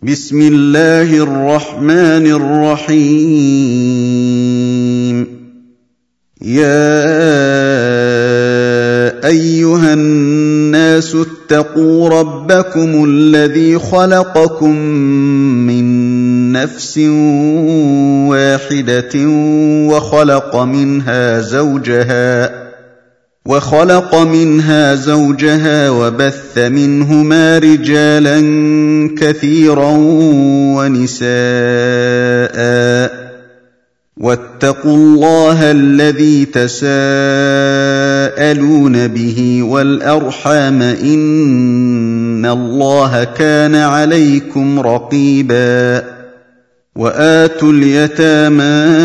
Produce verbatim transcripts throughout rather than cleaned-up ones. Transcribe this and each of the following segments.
بسم الله الرحمن الرحيم يا أيها الناس اتقوا ربكم الذي خلقكم من نفس واحدة وخلق منها زوجها وخلق منها زوجها وبث منهما رجالا كثيرا ونساء واتقوا الله الذي تساءلون به والأرحام إن الله كان عليكم رقيبا وآتوا اليتامى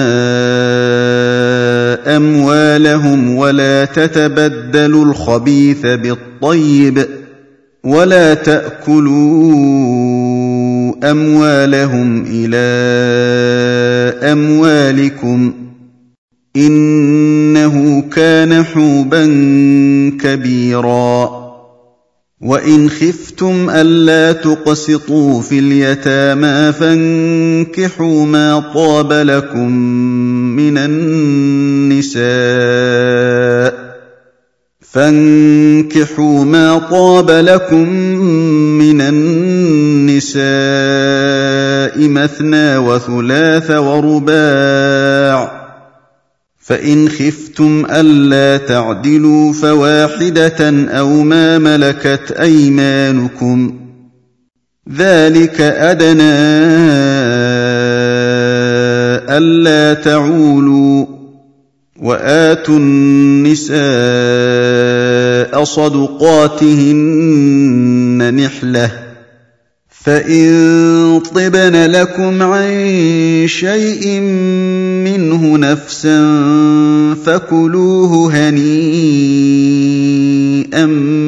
أموالهم ولا تتبدلوا الخبيث بالطيب ولا تأكلوا أموالهم إلى أموالكم إنه كان حوبا كبيرا وإن خفتم ألا تقسطوا في اليتامى فانكحوا ما طاب لكم من النساء فانكحوا ما طاب لكم من النساء مثنى وثلاث ورباع فإن خفتم ألا تعدلوا فواحدة أو ما ملكت أيمانكم ذلك أدنى ألا تعولوا وآتوا النساء صدقاتهن نحلة فإن طبن لكم عن شيء منه نفسا فكلوه هنيئا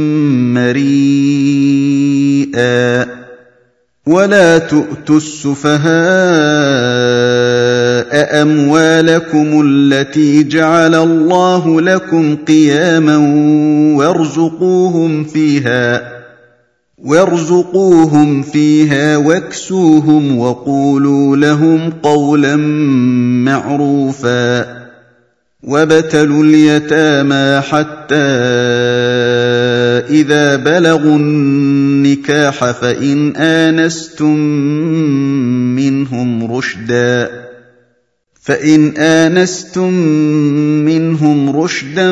مريئا ولا تؤتوا السفهاء أموالكم التي جعل الله لكم قياما وارزقوهم فيها وارزقوهم فيها واكسوهم وقولوا لهم قولا معروفا وابتلوا اليتامى حتى إذا بلغوا النكاح فإن آنستم منهم رشدا فإن آنستم منهم رشدا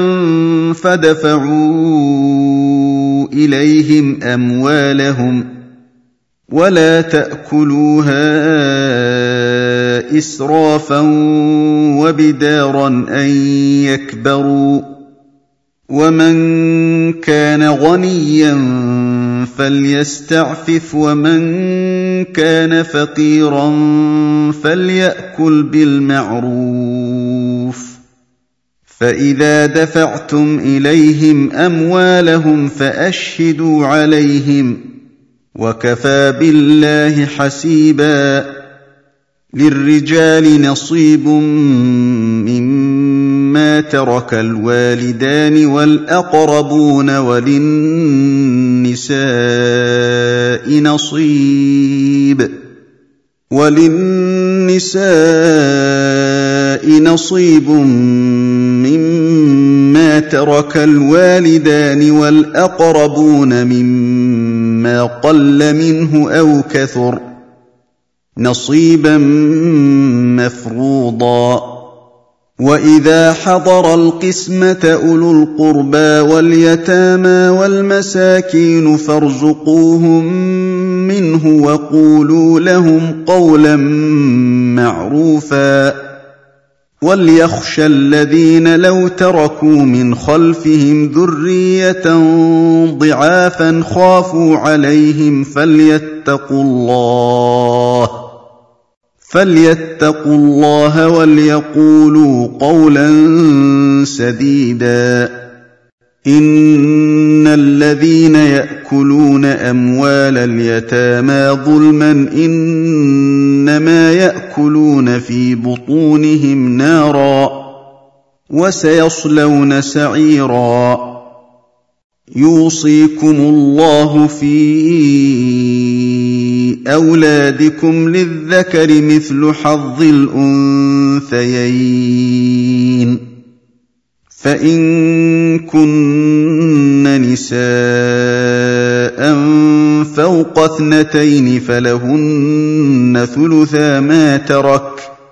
فادفعوا إليهم أموالهم ولا تأكلوها إسرافا وبدارا أن يكبروا ومن كان غنيا فليستعفف ومن كان فقيرا فليأكل بالمعروف فإذا دفعتم إليهم أموالهم فأشهدوا عليهم وكفى بالله حسيبا للرجال نصيب مما ترك الوالدان والأقربون وللنساء نصيب وللنساء نصيب مما ترك الوالدان والأقربون مما قل منه أو كثر نصيبا مفروضا وإذا حضر القسمة أولو القربى واليتامى والمساكين فارزقوهم منه وقولوا لهم قولا معروفا وليخشى الذين لو تركوا من خلفهم ذرية ضعافا خافوا عليهم فليتقوا الله فليتقوا الله وليقولوا قولا سديدا إن الذين يأكلون أموال اليتامى ظلما إنما يأكلون في بطونهم نارا وسيصلون سعيرا يوصيكم الله في أولادكم للذكر مثل حظ الأنثيين فإن كن نساء فوق اثنتين فلهن ثلثا ما ترك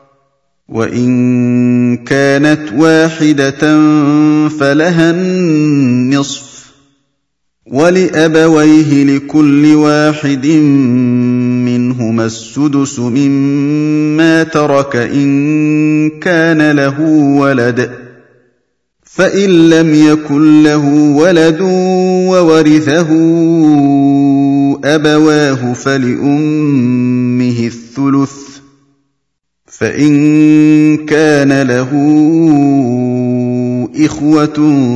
وإن كانت واحدة فلها النصف ولأبويه لكل واحد منهما السدس مما ترك إن كان له ولد فإن لم يكن له ولد وورثه أبواه فلأمه الثلث فإن كان له إخوة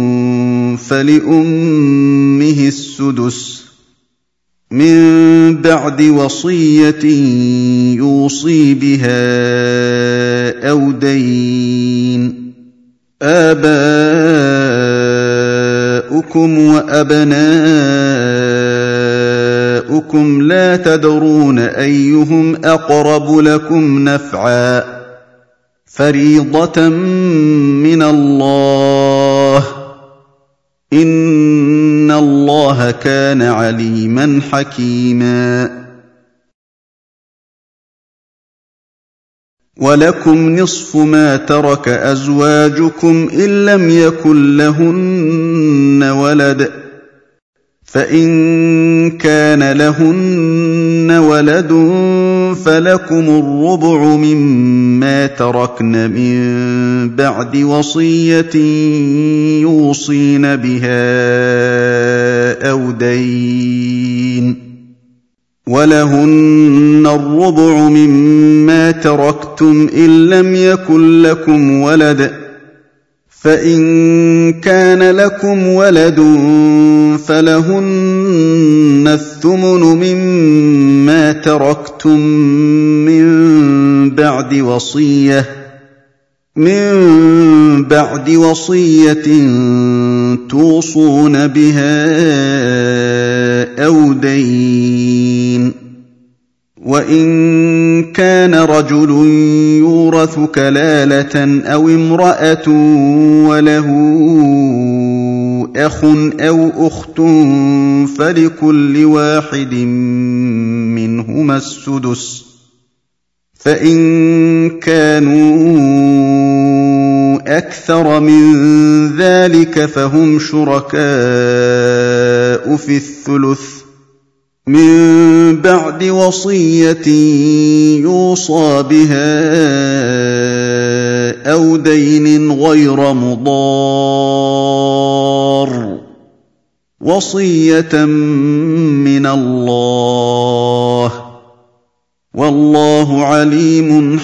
فلأمه السدس من بعد وصية يوصي بها أو دين آباؤكم وأبناؤكم لا تدرون أيهم أقرب لكم نفعا فريضة من الله إن الله كان عليما حكيما ولكم نصف ما ترك أزواجكم إن لم يكن لهن ولد فإن كان لهن ولد فلكم الربع مما تركن من بعد وصية يوصين بها أو دين ولهن الربع مما تركتم إن لم يكن لكم ولد فإن كان لكم ولد فلهن الثمن مما تركتم من بعد وصية من بعد وصية توصون بها أو دين وإن كان رجل يورث كلالة أو امرأة وله أخ أو أخت فلكل واحد منهما السدس فإن كانوا أكثر من ذلك فهم شركاء في الثلث من بعد وصية يوصى بها أو دين غير مضار وصية من الله والله عليم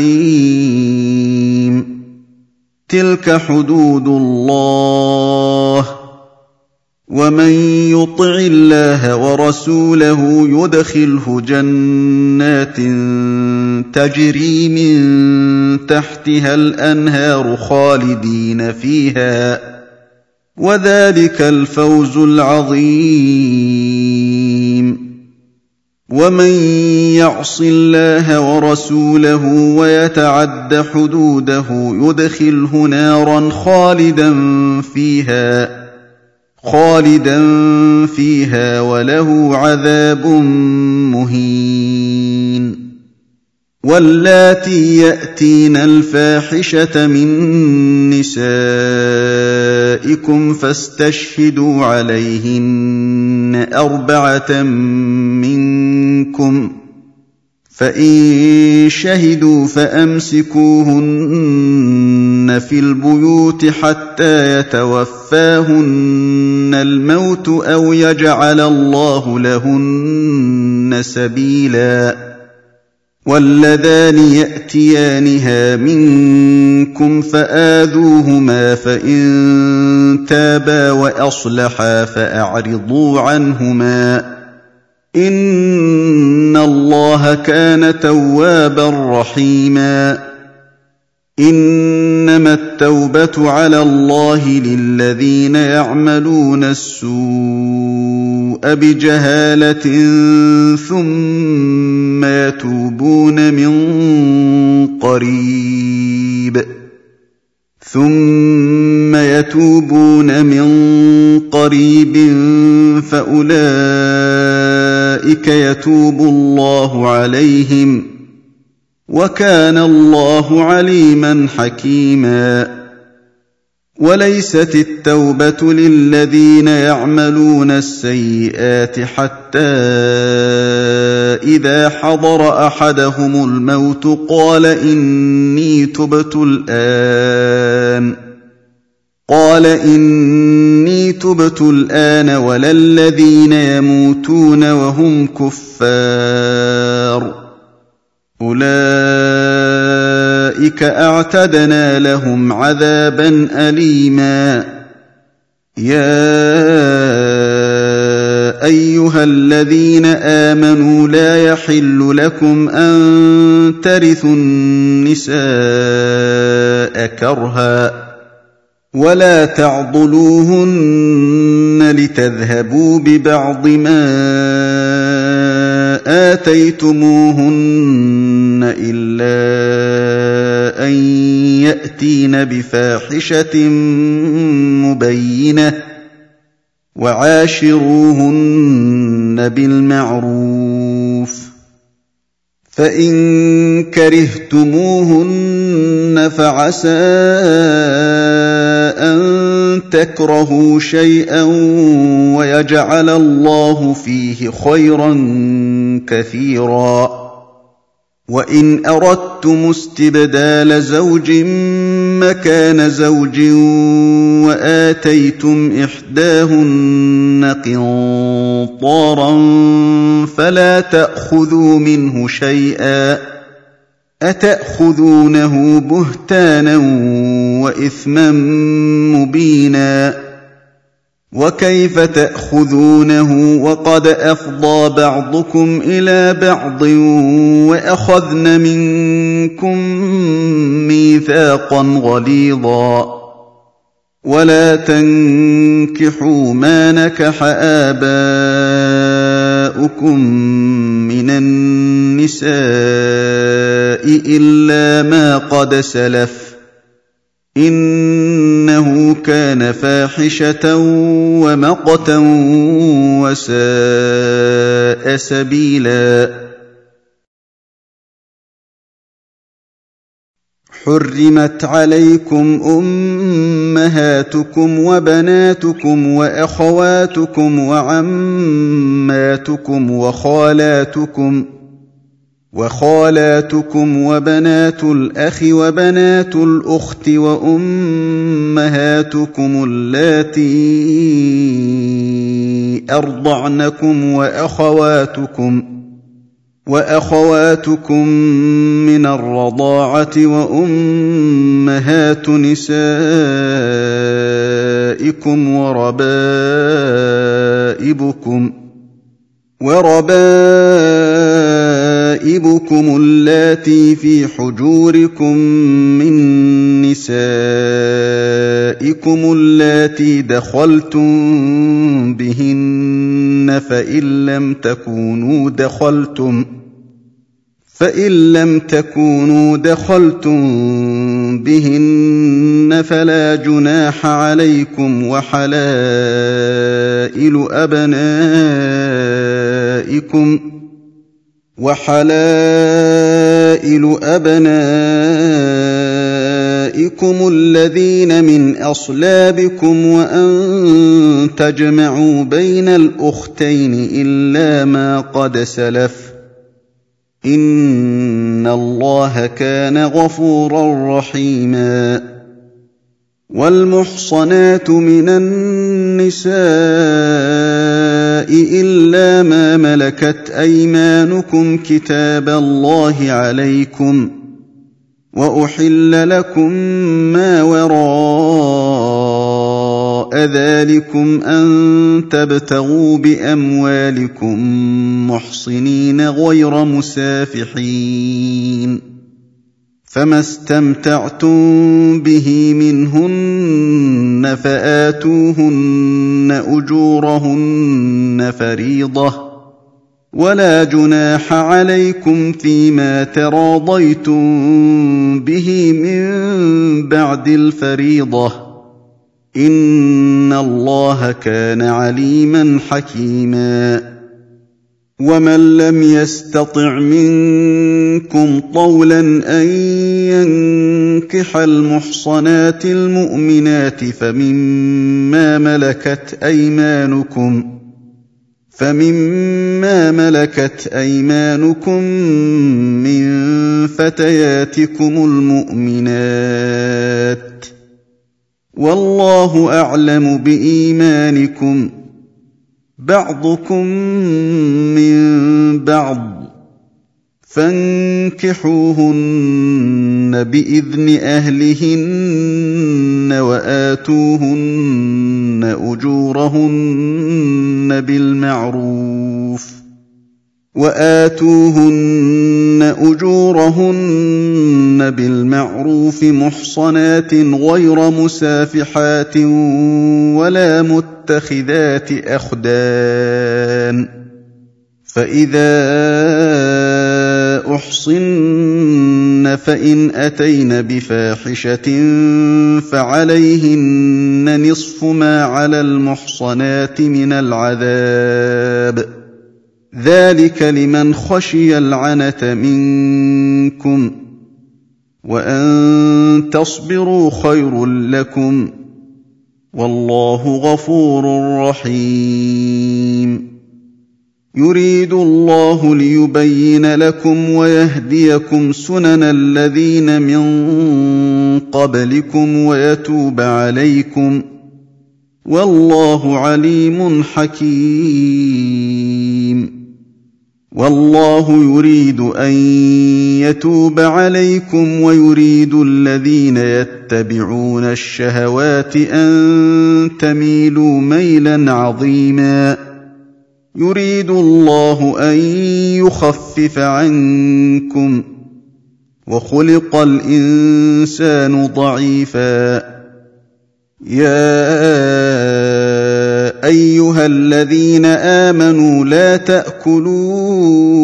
حليم تلك حدود الله ومن يطع الله ورسوله يدخله جنات تجري من تحتها الأنهار خالدين فيها وذلك الفوز العظيم ومن يعص الله ورسوله ويتعد حدوده يدخله نارا خالدا فيها خالدا فيها وله عذاب مهين واللاتي يأتين الفاحشة من نسائكم فاستشهدوا عليهن أربعة منكم فإن شهدوا فأمسكوهن في البيوت حتى يتوفاهن الموت أو يجعل الله لهن سبيلا واللذان يأتيانها منكم فآذوهما فإن تابا وأصلحا فأعرضوا عنهما إن الله كان توابا رحيما إنما التوبة على الله للذين يعملون السوء السوء بجهالة ثم يتوبون من قريب ثم يتوبون من قريب فأولئك يتوب الله عليهم وكان الله عليما حكيما. وليست التوبة للذين يعملون السيئات حتى إذا حضر أحدهم الموت قال إني تبت الآن قال إني تبت الآن ولا الذين يموتون وهم كفار أولئك أعتدنا لهم عذابا أليما. يا أيها الذين آمنوا لا يحل لكم أن ترثوا النساء كرها ولا تعضلوهن لتذهبوا ببعض ما آتيتموهن إلا أن يأتين بفاحشة مبينة وعاشروهن بالمعروف فإن كرهتموهن فعسى أن تكرهوا شيئا ويجعل الله فيه خيرا كثيرا. وإن أردتم استبدال زوج مكان زوج وآتيتم إحداهن قنطارا فلا تأخذوا منه شيئا أتأخذونه بهتانا وإثما مبينا. وكيف تأخذونه وقد أفضى بعضكم إلى بعض وأخذن منكم ميثاقا غليظا. ولا تنكحوا ما نكح آباؤكم من النساء إلا ما قد سلف إنه كان فاحشة ومقتا وساء سبيلا. حرمت عليكم أمهاتكم وبناتكم وأخواتكم وعماتكم وخالاتكم وخالاتكم وبنات الأخ وبنات الأخت وأمهاتكم اللاتي أرضعنكم وأخواتكم وأخواتكم من الرضاعة وأمهات نسائكم وربائبكم وربائبكم اللاتي في حجوركم من نسائكم اللاتي دخلتم بهن فإن لم تكونوا دخلتم فإن لم تكونوا دخلتم بهن فلا جناح عليكم وحلائل أبنائكم وحلائل أبنائكم الذين من أصلابكم وأن تجمعوا بين الأختين إلا ما قد سلف إن الله كان غفورا رحيما. والمحصنات من النساء إلا ما ملكت أيمانكم كتاب الله عليكم وأحل لكم ما وراء ذلكم أن تبتغوا بأموالكم محصنين غير مسافحين فما استمتعتم به منهن فآتوهن أجورهن فريضة ولا جناح عليكم فيما تراضيتم به من بعد الفريضة إن الله كان عليما حكيما ومن لم يستطع منكم طولا أن ينكح المحصنات المؤمنات فمما ملكت أيمانكم فمما ملكت أيمانكم من فتياتكم المؤمنات والله أعلم بإيمانكم بعضكم من بعض فانكحوهن بإذن أهلهن وآتوهن أجورهن بالمعروف وآتوهن أجورهن بالمعروف محصنات غير مسافحات ولا متخذات أخدان فإذا أحصن فإن أتين بفاحشة فعليهن نصف ما على المحصنات من العذاب ذلك لمن خشي العنة منكم وأن تصبروا خير لكم والله غفور رحيم يريد الله ليبين لكم ويهديكم سنن الذين من قبلكم ويتوب عليكم والله عليم حكيم والله يريد أن يتوب عليكم ويريد الذين يتبعون الشهوات أن تميلوا ميلا عظيما يريد الله أن يخفف عنكم وخلق الإنسان ضعيفا يا أيها الذين آمنوا لا تأكلوا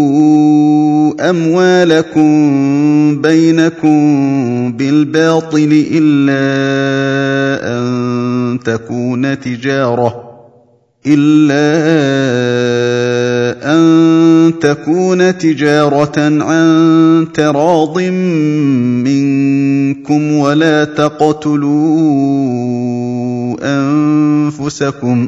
أموالكم بينكم بالباطل إلا أن تكون تجارة إلا أن تكون تجارة عن تراض منكم ولا تقتلوا أنفسكم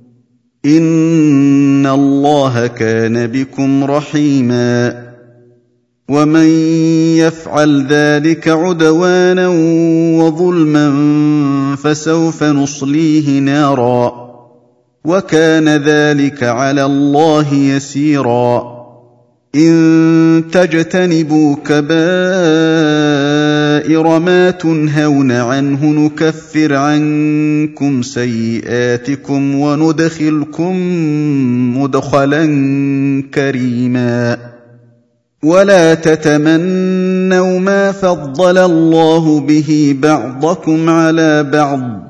إن الله كان بكم رحيما ومن يفعل ذلك عدوانا وظلما فسوف نصليه نارا وكان ذلك على الله يسيرا إن تجتنبوا كبائر ما تنهون عنه نكفر عنكم سيئاتكم وندخلكم مدخلا كريما ولا تتمنوا ما فضل الله به بعضكم على بعض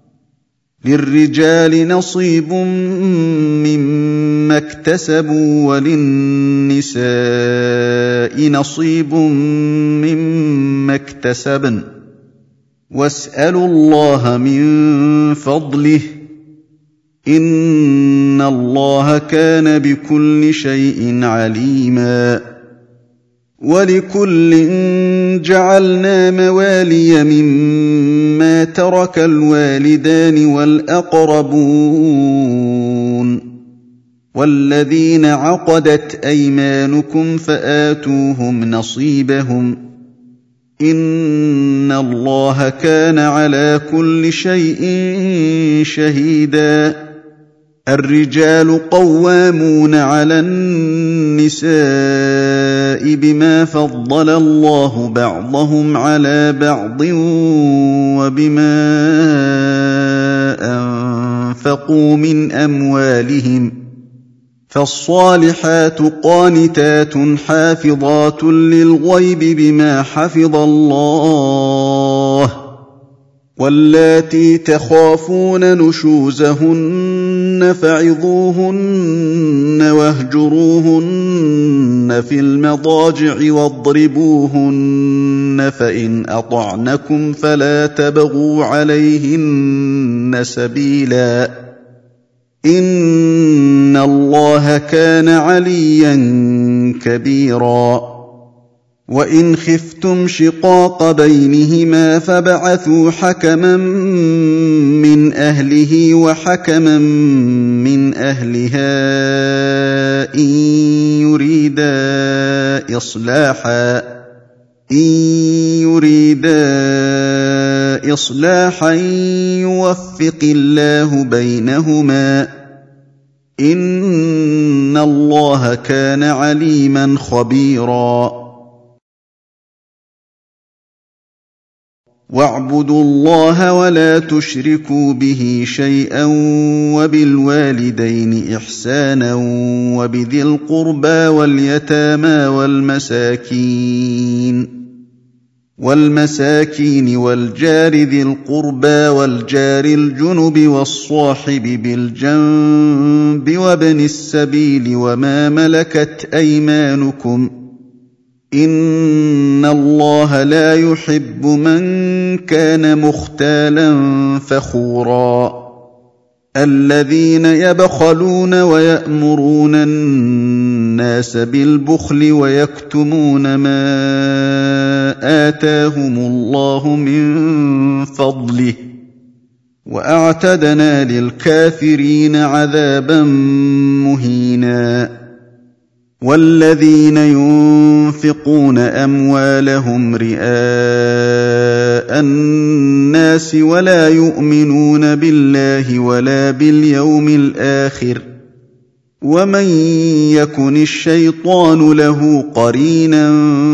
للرجال نصيب مما اكتسبوا وللنساء نصيب مما اكتسبن واسألوا الله من فضله إن الله كان بكل شيء عليما ولكل جعلنا موالي مما ترك الوالدان والأقربون والذين عقدت أيمانكم فآتوهم نصيبهم إن الله كان على كل شيء شهيدا الرجال قوامون على النساء بما فضل الله بعضهم على بعض وبما أنفقوا من أموالهم فالصالحات قانتات حافظات للغيب بما حفظ الله واللاتي تخافون نشوزهن فعظوهن واهجروهن في المضاجع واضربوهن فإن أطعنكم فلا تبغوا عليهن سبيلا إن الله كان عليا كبيرا وإن خفتم شقاق بينهما فابعثوا حكما من أهله وحكما من أهلها إن يريدا إصلاحا إن يريدا إصلاحا يوفق الله بينهما إن الله كان عليما خبيرا واعبدوا الله ولا تشركوا به شيئا وبالوالدين إحسانا وبذي القربى واليتامى والمساكين والمساكين والجار ذي القربى والجار الجنب والصاحب بالجنب وابن السبيل وما ملكت أيمانكم إن الله لا يحب من كان مختالا فخورا الذين يبخلون ويأمرون الناس بالبخل ويكتمون ما آتاهم الله من فضله وأعتدنا للكافرين عذابا مهينا والذين ينفقون أموالهم رئاء الناس ولا يؤمنون بالله ولا باليوم الآخر ومن يكن الشيطان له قرينا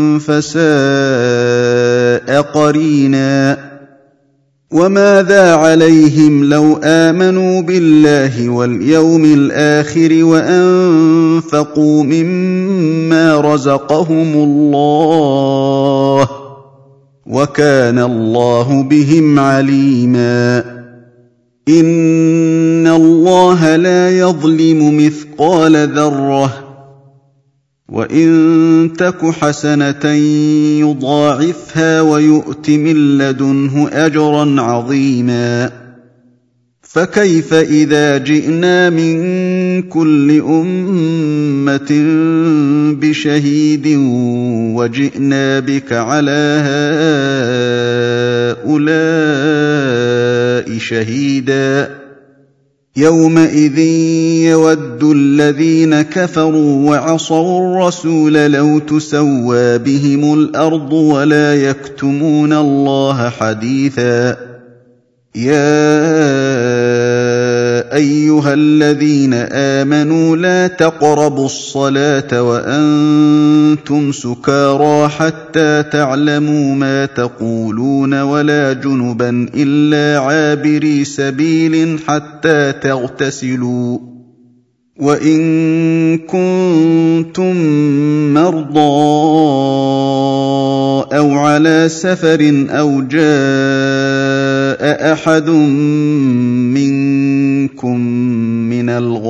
فساء قرينا وماذا عليهم لو آمنوا بالله واليوم الآخر وأنفقوا مما رزقهم الله وكان الله بهم عليما إن الله لا يظلم مثقال ذرة وإن تك حسنة يضاعفها ويؤت من لدنه أجرا عظيما فكيف إذا جئنا من كل أمة بشهيد وجئنا بك على هؤلاء شهيدا يومئذ يود الذين كفروا وعصوا الرسول لو تسوى بهم الأرض ولا يكتمون الله حديثا يا أيها الذين آمنوا لا تقربوا الصلاة وأنتم سكارى حتى تعلموا ما تقولون ولا جنبا إلا عابري سبيل حتى تغتسلوا وإن كنتم مرضى أو على سفر أو جاء أحد منكم من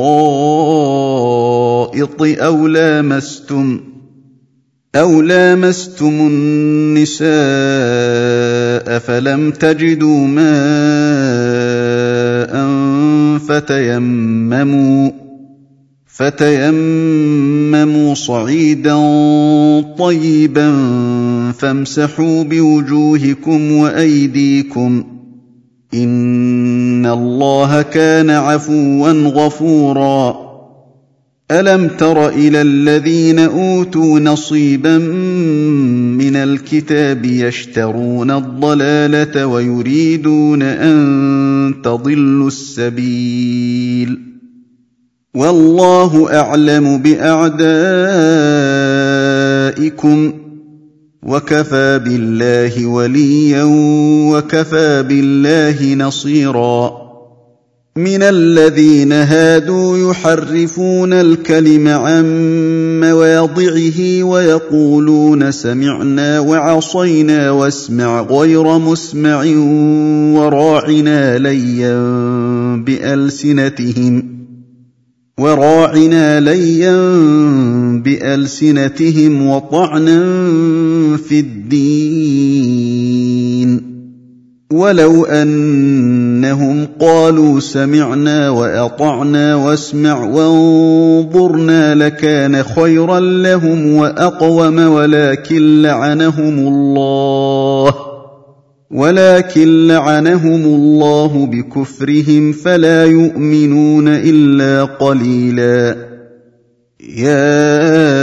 الغائط أو لامستم أو لامستم النساء فلم تجدوا ماء فتيمموا فتيمموا صعيدا طيبا فامسحوا بوجوهكم وأيديكم إن الله كان عفوا غفورا ألم تر إلى الذين أوتوا نصيبا من الكتاب يشترون الضلالة ويريدون أن تضلوا السبيل والله أعلم بأعدائكم وكفى بالله وليا وكفى بالله نصيرا مِنَ الَّذِينَ هَادُوا يُحَرِّفُونَ الْكَلِمَ عَن مَّوَاضِعِهِ وَيَقُولُونَ سَمِعْنَا وَعَصَيْنَا وَاسْمَعْ غَيْرَ مُسْمَعٍ وَرَاعِنَا لَيًّا بِأَلْسِنَتِهِمْ وَرَاعِنَا لَيًّا بِأَلْسِنَتِهِمْ وَطَعْنًا فِي الدِّينِ وَلَوْ أَنَّهُمْ قَالُوا سَمِعْنَا وَأَطَعْنَا وَاسْمَعْ وَانظُرْنَا لَكَانَ خَيْرًا لَّهُمْ وَأَقْوَمَ وَلَٰكِن لَّعَنَهُمُ اللَّهُ ولكن لعنهم الله بكفرهم فلا يؤمنون إلا قليلا. يا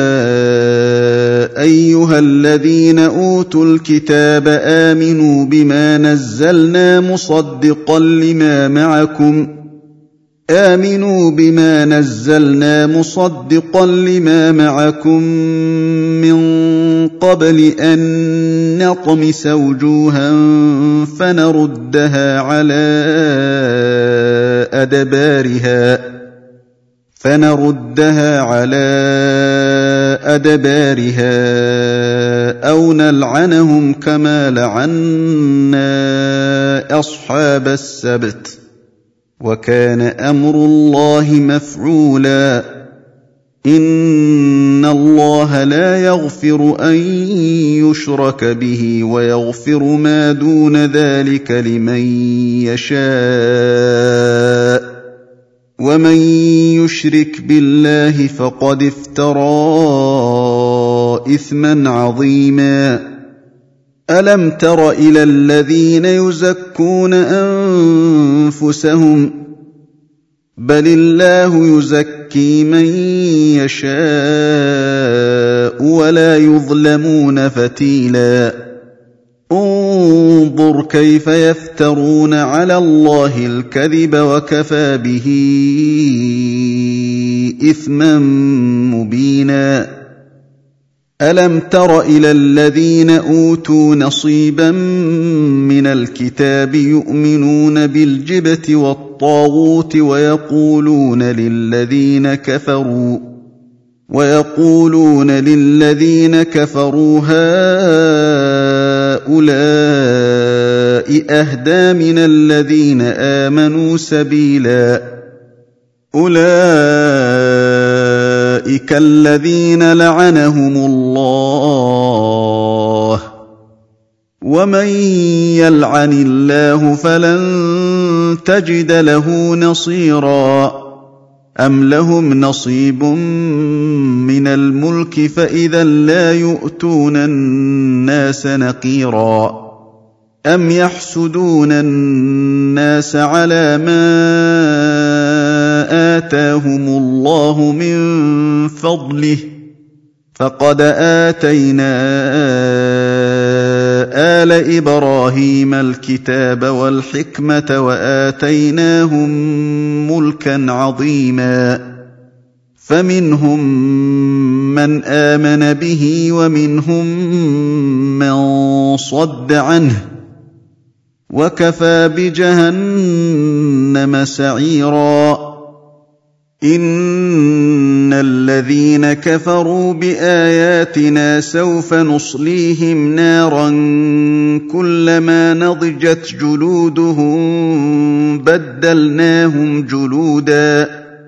أيها الذين أوتوا الكتاب آمنوا بما نزلنا مصدقا لما معكم آمنوا بما نزلنا مصدقا لما معكم من قبل أن نطمس وجوها فنردها على أدبارها فنردها على أدبارها أو نلعنهم كما لعنا أصحاب السبت وكان أمر الله مفعولا. إن الله لا يغفر أن يشرك به ويغفر ما دون ذلك لمن يشاء ومن يشرك بالله فقد افترى إثما عظيما. ألم تر إلى الذين يزكون أنفسهم بل الله يزكي من يشاء ولا يظلمون فتيلا. انظر كيف يفترون على الله الكذب وكفى به إثما مبينا. ألم تر إلى الذين أوتوا نصيبا من الكتاب يؤمنون بالجبت والطاغوت ويقولون للذين كفروا ويقولون للذين كفروا هؤلاء أهدى من الذين آمنوا سبيلا. أولئك الذين لعنهم الله ومن يلعن الله فلن تجد له نصيرا. أم لهم نصيب من الملك فإذا لا يؤتون الناس نقيرا. أم يحسدون الناس على ما آتاهم الله من فضله فقد آتينا آل إبراهيم الكتاب والحكمة وآتيناهم ملكا عظيما. فمنهم من آمن به ومنهم من صد عنه وكفى بجهنم سعيرا. إن الذين كفروا بآياتنا سوف نصليهم نارا كلما نضجت جلودهم بدلناهم جلودا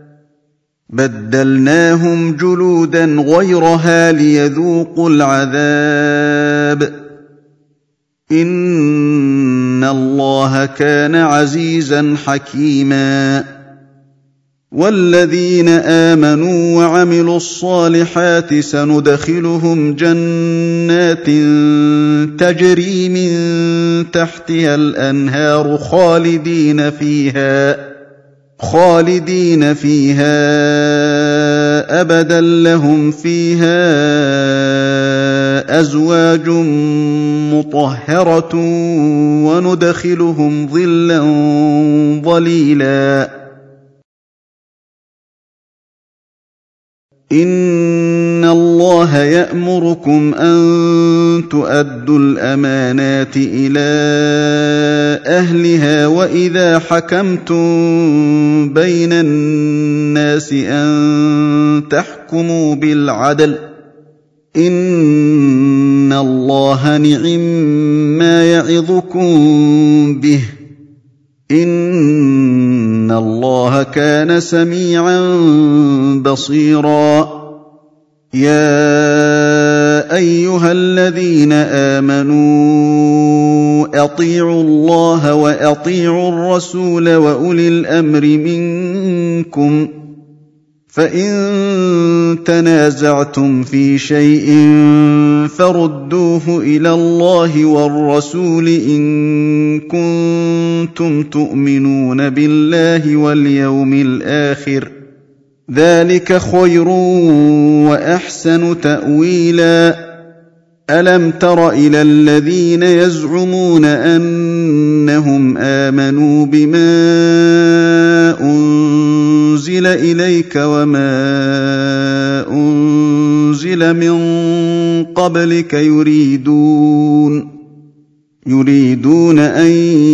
بدلناهم جلودا غيرها ليذوقوا العذاب. إن الله كان عزيزا حكيما. والذين آمنوا وعملوا الصالحات سندخلهم جنات تجري من تحتها الأنهار خالدين فيها خالدين فيها أبدا لهم فيها أزواج مطهرة وندخلهم ظلا ظليلا. إن الله اللَّهَ يَأْمُرُكُمْ أَن تُؤَدُّوا الْأَمَانَاتِ إِلَىٰ أَهْلِهَا وَإِذَا حَكَمْتُم بَيْنَ النَّاسِ أَن تَحْكُمُوا بِالْعَدْلِ ۚ إِنَّ اللَّهَ نِعِمَّا يَعِظُكُم بِهِ ۗ إِنَّ اللَّهَ كَانَ سَمِيعًا بَصِيرًا. يَا أَيُّهَا الَّذِينَ آمَنُوا أَطِيعُوا اللَّهَ وَأَطِيعُوا الرَّسُولَ وَأُولِي الْأَمْرِ مِنكُمْ ۖ فَإِن تَنَازَعْتُمْ فِي شَيْءٍ فَرُدُّوهُ إِلَى اللَّهِ وَالرَّسُولِ إِن كُنتُمْ تُؤْمِنُونَ بِاللَّهِ وَالْيَوْمِ الْآخِرِ ۚ ذَٰلِكَ خَيْرٌ وَأَحْسَنُ تَأْوِيلًا. أَلَمْ تَرَ إِلَى الَّذِينَ يَزْعُمُونَ أَنَّهُمْ آمَنُوا بِمَا أُنزِلَ إِلَيْكَ وَمَا أُنزِلَ مِن قَبْلِكَ يُرِيدُونَ يُرِيدُونَ أَن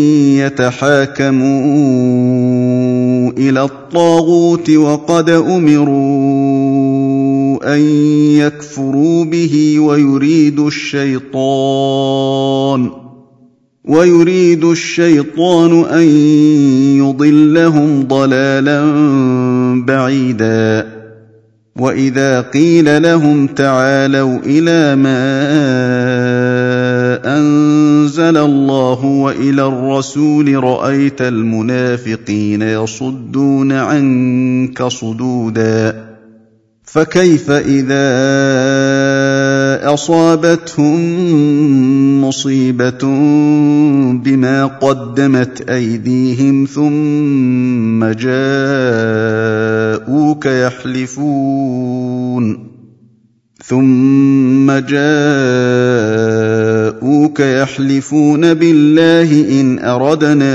يَتَحَاكَمُوا إِلَى الطَّاغُوتِ وَقَدْ أُمِرُوا أَن يَكْفُرُوا بِهِ وَيُرِيدُ الشَّيْطَانُ وَيُرِيدُ الشَّيْطَانُ أَن يُضِلَّهُمْ ضَلَالًا بَعِيدًا. وَإِذَا قِيلَ لَهُمْ تَعَالَوْا إِلَىٰ مَا أَنزَلَ اللَّهُ وَإِلَى الرَّسُولِ رَأَيْتَ الْمُنَافِقِينَ يَصُدُّونَ عَنكَ صُدُودًا. فَكَيْفَ إِذَا أَصَابَتْهُم مُّصِيبَةٌ بِمَا قَدَّمَتْ أَيْدِيهِمْ ثُمَّ جَاءُوكَ يَحْلِفُونَ ثُمَّ جَاءُوكَ يَحْلِفُونَ بِاللَّهِ إِنْ أَرَدْنَا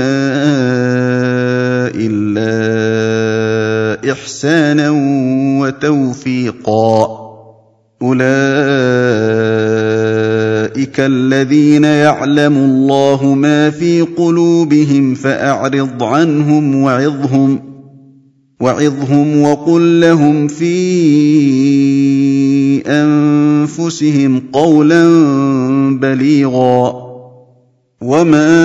إِلَّا إِحْسَانًا وَتَوْفِيقًا. أُولَٰئِكَ الَّذِينَ يَعْلَمُ اللَّهُ مَا فِي قُلُوبِهِمْ فَأَعْرِضْ عَنْهُمْ وَعِظْهُمْ وَعِظْهُمْ وَقُل لَّهُمْ فِي أَنفُسِهِمْ قَوْلًا بَلِيغًا. وَمَا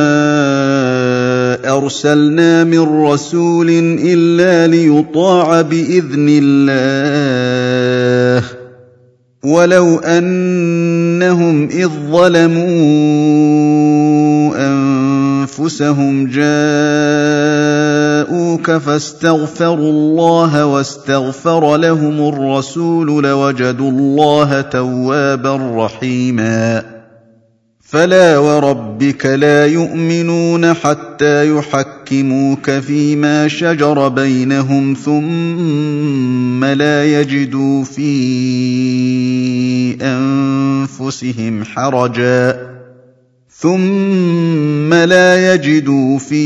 أَرْسَلْنَا مِن رَّسُولٍ إِلَّا لِيُطَاعَ بِإِذْنِ اللَّهِ ۚ وَلَوْ أَنَّهُمْ إِذ ظَّلَمُوا أَنفُسَهُمْ جَاءُوكَ فَاسْتَغْفَرُوا اللَّهَ وَاسْتَغْفَرَ لَهُمُ الرَّسُولُ لَوَجَدُوا اللَّهَ تَوَّابًا رَّحِيمًا. فَلَا وَرَبِّكَ لَا يُؤْمِنُونَ حَتَّىٰ يُحَكِّمُوكَ فِيمَا شَجَرَ بَيْنَهُمْ ثُمَّ لَا يَجِدُوا فِي أَنفُسِهِمْ حَرَجًا ثُمَّ لَا يَجِدُوا فِي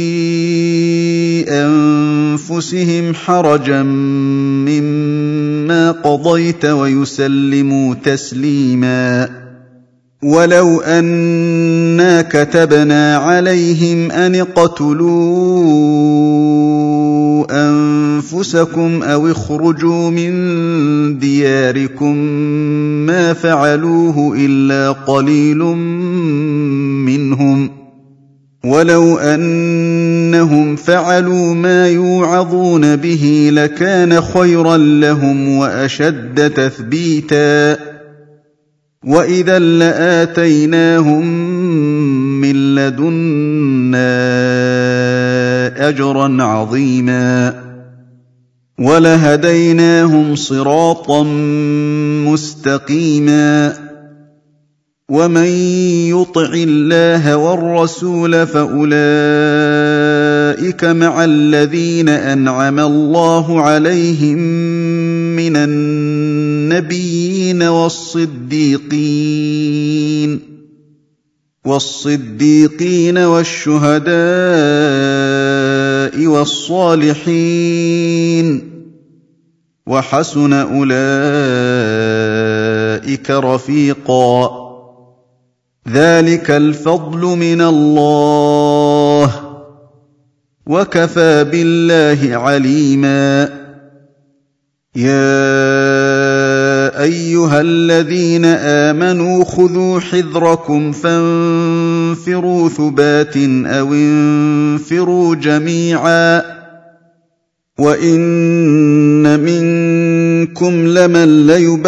أَنفُسِهِمْ حَرَجًا مِّمَّا قَضَيْتَ وَيُسَلِّمُوا تَسْلِيمًا. وَلَوْ أَنَّا كَتَبْنَا عَلَيْهِمْ أَنِ اقْتُلُوا أَنفُسَكُمْ أَوِ اخْرُجُوا مِن دِيَارِكُم مَّا فَعَلُوهُ إِلَّا قَلِيلٌ مِّنْهُمْ ۖ وَلَوْ أَنَّهُمْ فَعَلُوا مَا يُوعَظُونَ بِهِ لَكَانَ خَيْرًا لَّهُمْ وَأَشَدَّ تَثْبِيتًا. وَإِذًا لَّآتَيْنَاهُم مِّن لَّدُنَّا أَجْرًا عَظِيمًا وَلَهَدَيْنَاهُمْ صِرَاطًا مُّسْتَقِيمًا. وَمَن يُطِعِ اللَّهَ وَالرَّسُولَ فَأُولَٰئِكَ مَعَ الَّذِينَ أَنْعَمَ اللَّهُ عَلَيْهِم مِّنَ النَّبِيِّينَ وَالصِّدِّيقِينَ وَالصِّدِّيقِينَ وَالشُّهَدَاءِ وَالصَّالِحِينَ ۚ وَحَسُنَ أُولَٰئِكَ بك رفيقا ذلك الفضل من الله وكفى بالله عليما يا أيها الذين آمنوا خذوا حذركم فانفروا ثبات أو انفروا جميعا وإن منكم لمن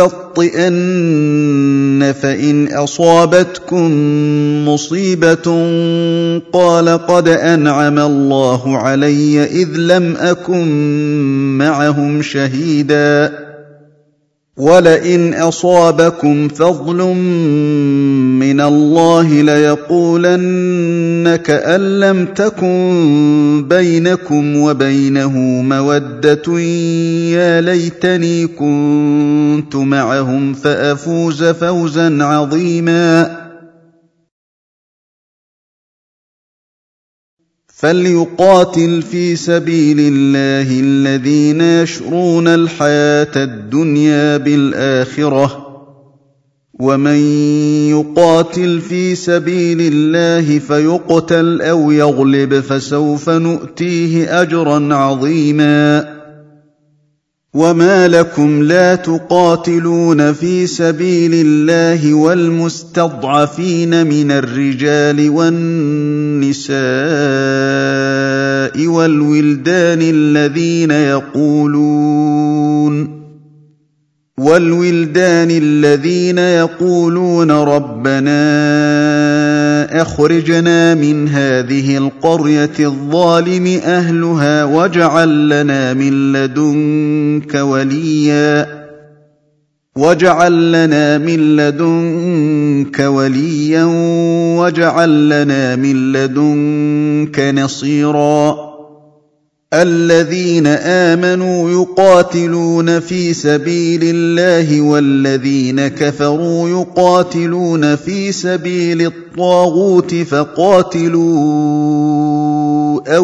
ليبطئن فإن أصابتكم مصيبة قال قد أنعم الله علي إذ لم أكن معهم شهيدا ولئن أصابكم فضل من الله ليقولن كأن لم تكن بينكم وبينه مودة يا ليتني كنت معهم فأفوز فوزا عظيما فليقاتل في سبيل الله الذين يشرون الحياة الدنيا بالآخرة ومن يقاتل في سبيل الله فيقتل أو يغلب فسوف نؤتيه أجرا عظيما وما لكم لا تقاتلون في سبيل الله والمستضعفين من الرجال والنساء والولدان الذين يقولون والولدان الذين يقولون ربنا أخرجنا من هذه القرية الظالم أهلها واجعل لنا من لدنك وليا واجعل لنا من لدنك وليا واجعل لنا من لدنك نصيرا الذين آمنوا يقاتلون في سبيل الله والذين كفروا يقاتلون في سبيل الطاغوت فقاتلوا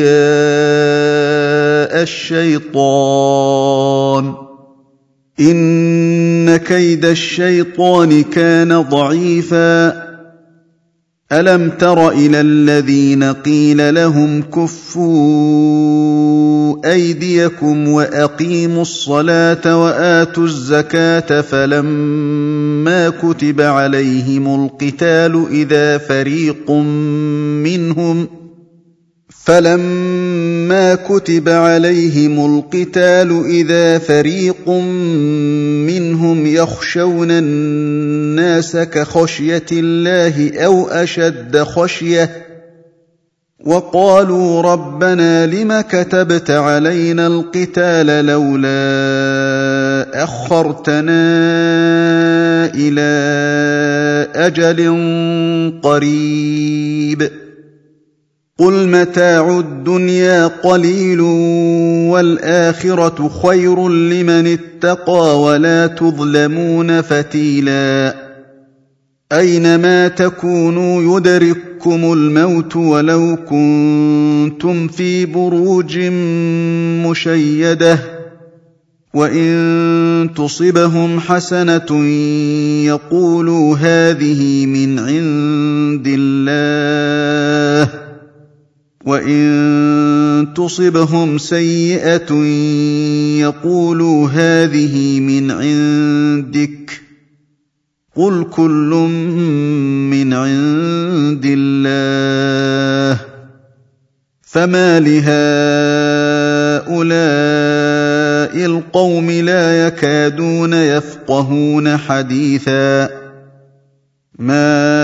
أولياء الشيطان إن كيد الشيطان كان ضعيفا ألم تر إلى الذين قيل لهم كفوا أيديكم وأقيموا الصلاة وآتوا الزكاة فلما كتب عليهم القتال إذا فريق منهم فلما كتب عليهم القتال إذا فريق منهم يخشون الناس كخشية الله أو أشد خشية وقالوا ربنا لم كتبت علينا القتال لولا أخرتنا إلى أجل قريب قل متاع الدنيا قليل والآخرة خير لمن اتقى ولا تظلمون فتيلا أينما تكونوا يدرككم الموت ولو كنتم في بروج مشيدة وإن تصبهم حسنة يقولوا هذه من عند الله وإن تصبهم سيئة يقولوا هذه من عندك قل كل من عند الله فما لهؤلاء القوم لا يكادون يفقهون حديثا ما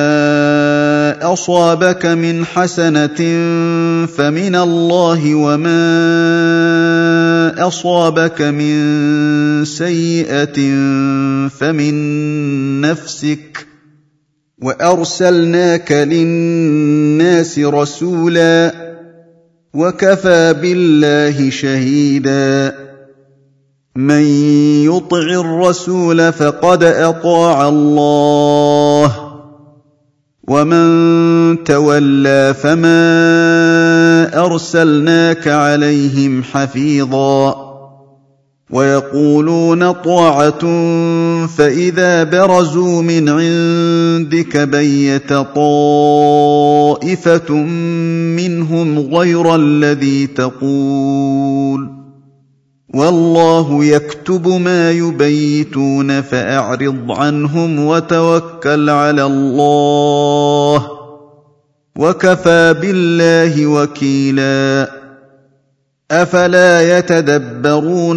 أصابك من حسنة فمن الله وما أصابك من سيئة فمن نفسك وأرسلناك للناس رسولا وكفى بالله شهيدا من يطع الرسول فقد أطاع الله ومن تولى فما أرسلناك عليهم حفيظا ويقولون طاعة فإذا برزوا من عندك بيت طائفة منهم غير الذي تقول والله يكتب ما يبيتون فأعرض عنهم وتوكل على الله وكفى بالله وكيلا أفلا يتدبرون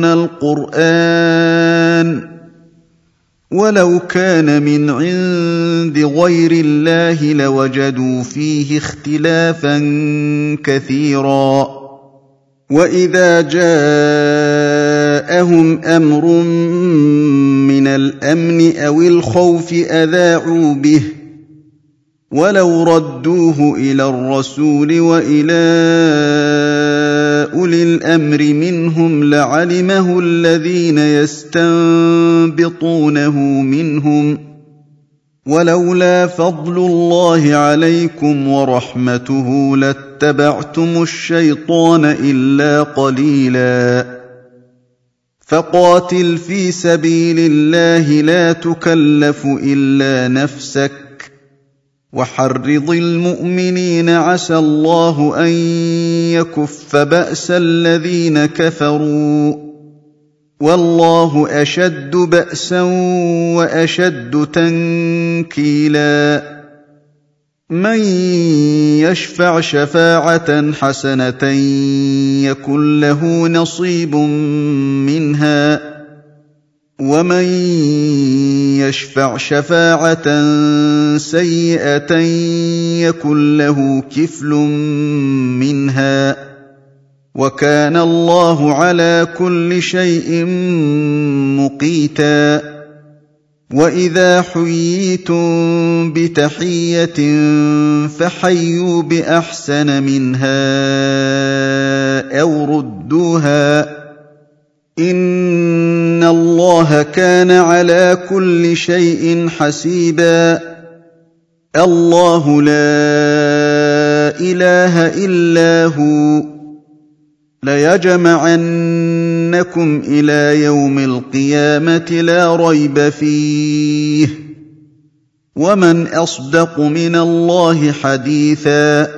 القرآن ولو كان من عند غير الله لوجدوا فيه اختلافا كثيرا وإذا جاءهم أمر من الأمن أو الخوف أذاعوا به ولو ردوه إلى الرسول وإلى أولي الأمر منهم لعلمه الذين يستنبطونه منهم ولولا فضل الله عليكم ورحمته لاتبعتم الشيطان إلا قليلا فقاتل في سبيل الله لا تكلف إلا نفسك وحرض المؤمنين عسى الله أن يكف بأس الذين كفروا والله أشد بأسا وأشد تنكيلا من يشفع شفاعة حسنة يكن له نصيب منها ومن يشفع شفاعة سيئة يكن له كفل منها وكان الله على كل شيء مقيتا وإذا حييتم بتحية فحيوا بأحسن منها أو ردوها إن الله كان على كل شيء حسيبا الله لا إله إلا هو ليجمعنكم إلى يوم القيامة لا ريب فيه ومن أصدق من الله حديثا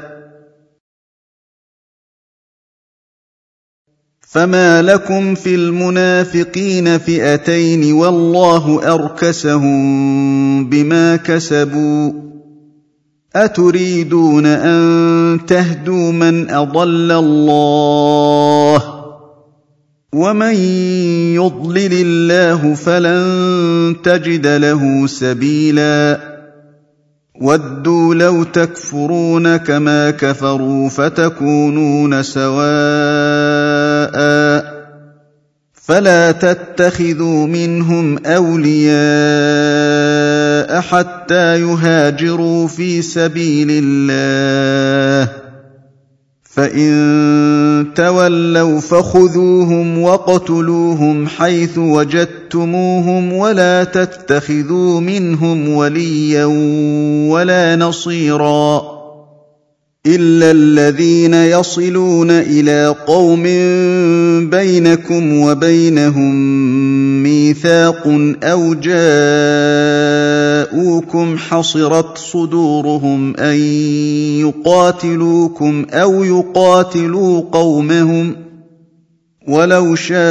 فما لكم في المنافقين فئتين والله أركسهم بما كسبوا أتريدون أن تهدوا من أضل الله ومن يضلل الله فلن تجد له سبيلا ودوا لو تكفرون كما كفروا فتكونون سواء فلا تتخذوا منهم أولياء حتى يهاجروا في سبيل الله فإن تولوا فخذوهم وقتلوهم حيث وجدتموهم ولا تتخذوا منهم وليا ولا نصيرا إلا الذين يصلون إلى قوم بينكم وبينهم ميثاق أو جاءوكم حصرت صدورهم أن يقاتلوكم أو يقاتلوا قومهم ولو شاء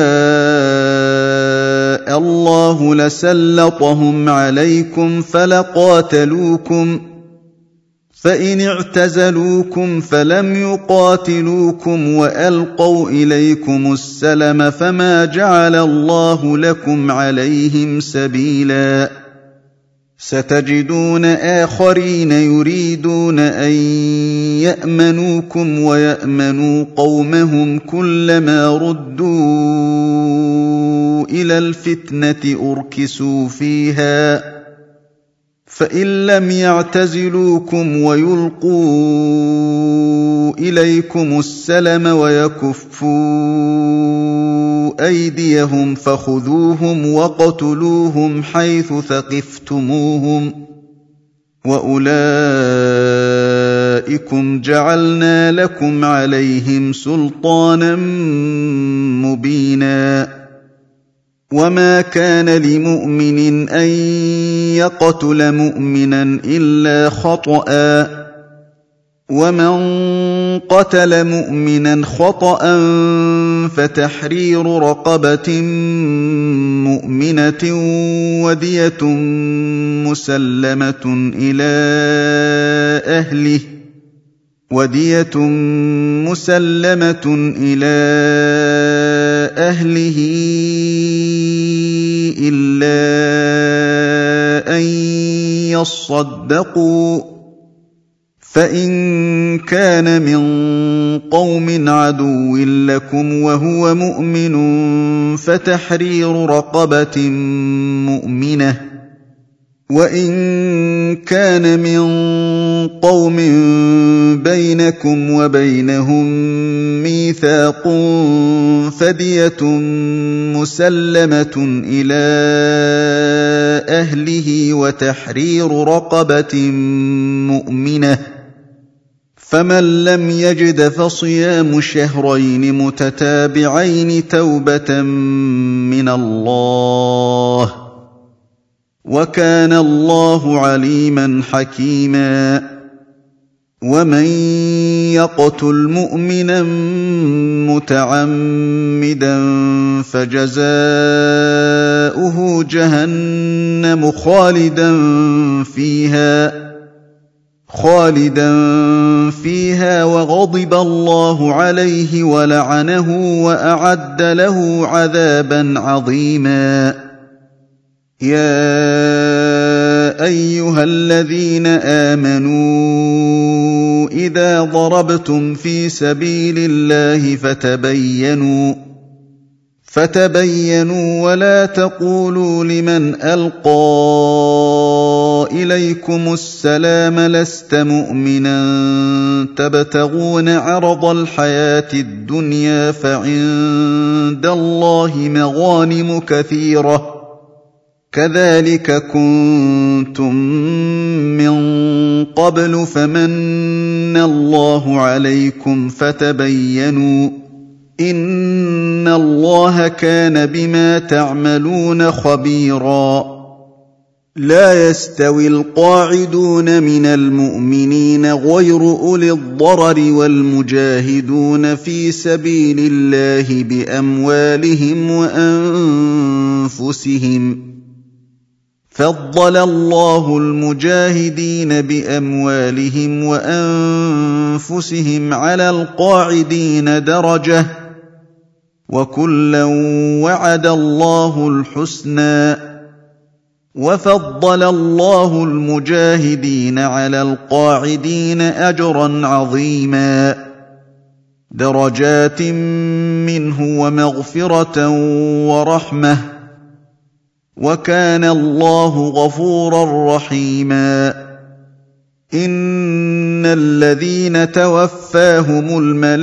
الله لسلطهم عليكم فلقاتلوكم فإن اعتزلوكم فلم يقاتلوكم وألقوا إليكم السلم فما جعل الله لكم عليهم سبيلا ستجدون آخرين يريدون أن يأمنوكم ويأمنوا قومهم كلما ردوا إلى الفتنة أركسوا فيها فإن لم يعتزلوكم ويلقوا إليكم السلم ويكفوا أيديهم فخذوهم وقتلوهم حيث ثقفتموهم وأولئكم جعلنا لكم عليهم سلطانا مبينا وما كان لمؤمن أن يقتل مؤمنا إلا خطأ ومن قتل مؤمنا خطأ فتحرير رقبة مؤمنة ودية مسلمة إلى أهله ودية مسلمة إلى أهله إلا أن يصدقوا فإن كان من قوم عدو لكم وهو مؤمن فتحرير رقبة مؤمنة وإن كان من قوم بينكم وبينهم ميثاق فدية مسلمة إلى أهله وتحرير رقبة مؤمنة فمن لم يجد فصيام شهرين متتابعين توبة من الله وكان الله عليما حكيما ومن يقتل مؤمنا متعمدا فجزاؤه جهنم خالدا فيها خالدا فيها وغضب الله عليه ولعنه وأعد له عذابا عظيما يا أيها الذين آمنوا إذا ضربتم في سبيل الله فتبينوا فتبينوا ولا تقولوا لمن ألقى إليكم السلام لست مؤمنا تبتغون عرض الحياة الدنيا فعند الله مغانم كثيرة كذلك كنتم من قبل فمن الله عليكم فتبينوا إن الله كان بما تعملون خبيرا لا يستوي القاعدون من المؤمنين غير أولي الضرر والمجاهدون في سبيل الله بأموالهم وأنفسهم فضل الله المجاهدين بأموالهم وأنفسهم على القاعدين درجة وكلا وعد الله الحسنى وفضل الله المجاهدين على القاعدين أجرا عظيما درجات منه ومغفرة ورحمة وكان الله غفورا رحيما إن الذين توفاهم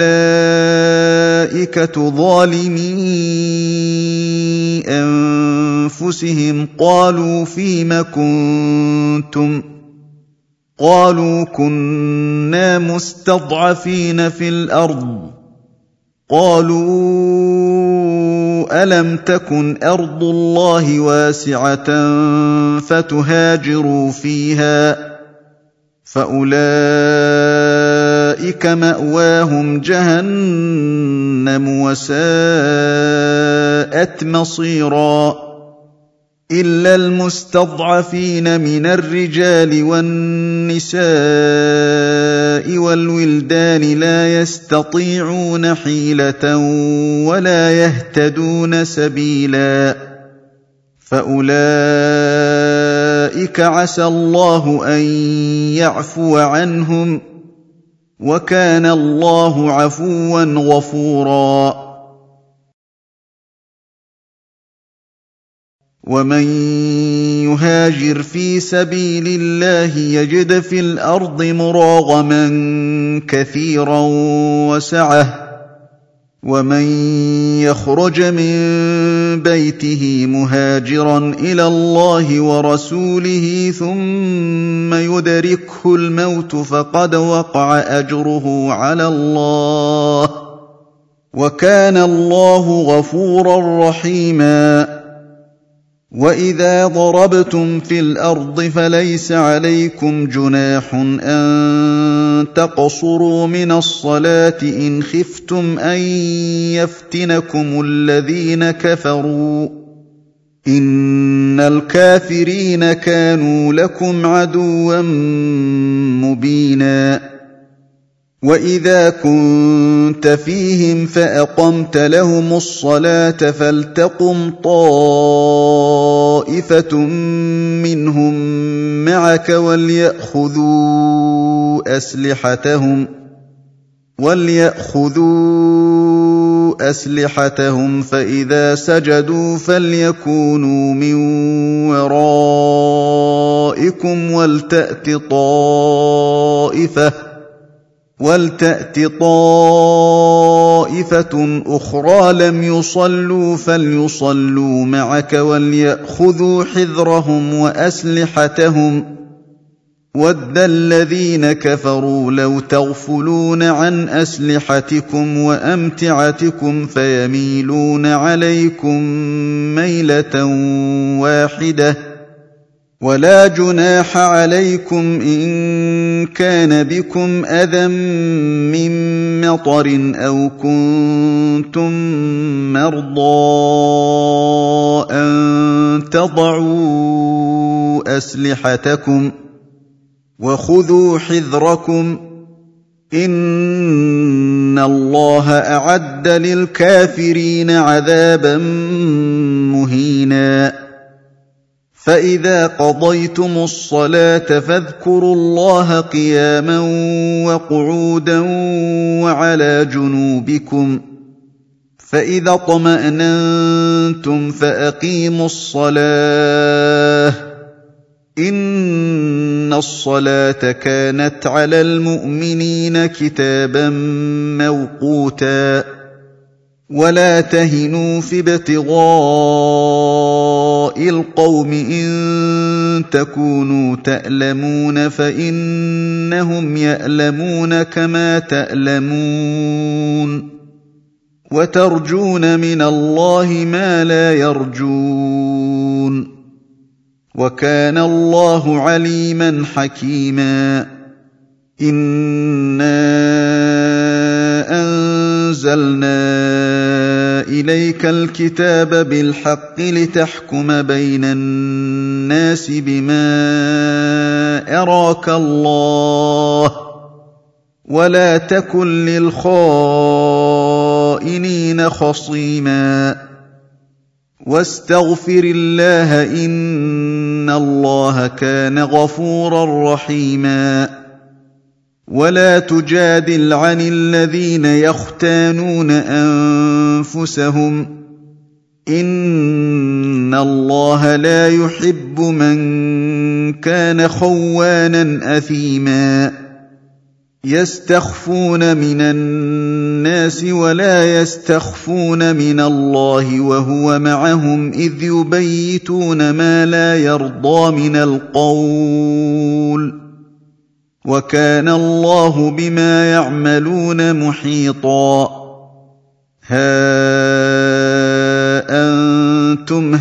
الملائكة ظالمي أنفسهم قالوا فيم كنتم قالوا كنا مستضعفين في الأرض قالوا ألم تكن أرض الله واسعة فتهاجروا فيها فأولئك مأواهم جهنم وساءت مصيرا إلا المستضعفين من الرجال والنساء والولدان لا يستطيعون حيلة ولا يهتدون سبيلا فأولئك عسى الله أن يعفو عنهم وكان الله عفوا غفورا ومن يهاجر في سبيل الله يجد في الأرض مراغما كثيرا وسعة ومن يخرج من بيته مهاجرا إلى الله ورسوله ثم يدركه الموت فقد وقع أجره على الله وكان الله غفورا رحيما وإذا ضربتم في الأرض فليس عليكم جناح أن تقصروا من الصلاة إن خفتم أن يفتنكم الذين كفروا إن الكافرين كانوا لكم عدوا مبينا وإذا كنت فيهم فأقمت لهم الصلاة فلتقم طائفة منهم معك وليأخذوا أسلحتهم وليأخذوا أسلحتهم فإذا سجدوا فليكونوا من ورائكم ولتأت طائفة ولتأت طائفة أخرى لم يصلوا فليصلوا معك وليأخذوا حذرهم وأسلحتهم وَدَّ الَّذِينَ كَفَرُوا لَوْ تَغْفُلُونَ عَنْ أَسْلِحَتِكُمْ وَأَمْتِعَتِكُمْ فَيَمِيلُونَ عَلَيْكُمْ مَيْلَةً وَاحِدَةً وَلَا جُنَاحَ عَلَيْكُمْ إِن كَانَ بِكُمْ أَذًى مِّن مَّطَرٍ أَوْ كُنتُم مَّرْضَىٰ أَن تَضَعُوا أَسْلِحَتَكُمْ وَخُذُوا حِذْرَكُمْ إِنَّ اللَّهَ أَعَدَّ لِلْكَافِرِينَ عَذَابًا مُّهِينًا فَإِذَا قَضَيْتُمُ الصَّلَاةَ فاذكروا اللَّهَ قِيَامًا وَقُعُودًا وَعَلَى جُنُوبِكُمْ فَإِذَا اطْمَأْنَنتُمْ فَأَقِيمُوا الصَّلَاةَ إِنَّ الصَّلَاةَ كَانَتْ عَلَى الْمُؤْمِنِينَ كِتَابًا مَّوْقُوتًا وَلَا تَهِنُوا فِي ابْتِغَاءِ الْقَوْمِ إِن تَكُونُوا تَأْلَمُونَ فَإِنَّهُمْ يَأْلَمُونَ كَمَا تَأْلَمُونَ وَتَرْجُونَ مِنَ اللَّهِ مَا لَا يَرْجُونَ وَكَانَ اللَّهُ عَلِيمًا حَكِيمًا إِنَّا أَنزَلْنَا إِلَيْكَ الْكِتَابَ بِالْحَقِّ لِتَحْكُمَ بَيْنَ النَّاسِ بِمَا أَرَاكَ اللَّهُ وَلَا تَكُن لِّلْخَائِنِينَ خَصِيمًا وَاسْتَغْفِرِ اللَّهَ إِنَّ اللَّهَ كَانَ غَفُورًا رَّحِيمًا وَلَا تُجَادِلْ عَنِ الَّذِينَ يَخْتَانُونَ أَنفُسَهُمْ إِنَّ اللَّهَ لَا يُحِبُّ مَن كَانَ خَوَّانًا أَثِيمًا يَسْتَخْفُونَ مِنَ النَّاسِ وَلَا يَسْتَخْفُونَ مِنَ اللَّهِ وَهُوَ مَعَهُمْ إِذْ يُبَيِّتُونَ مَا لَا يَرْضَىٰ مِنَ الْقَوْلِ وَكَانَ اللَّهُ بِمَا يَعْمَلُونَ مُحِيطًا هَا أَنتُمْ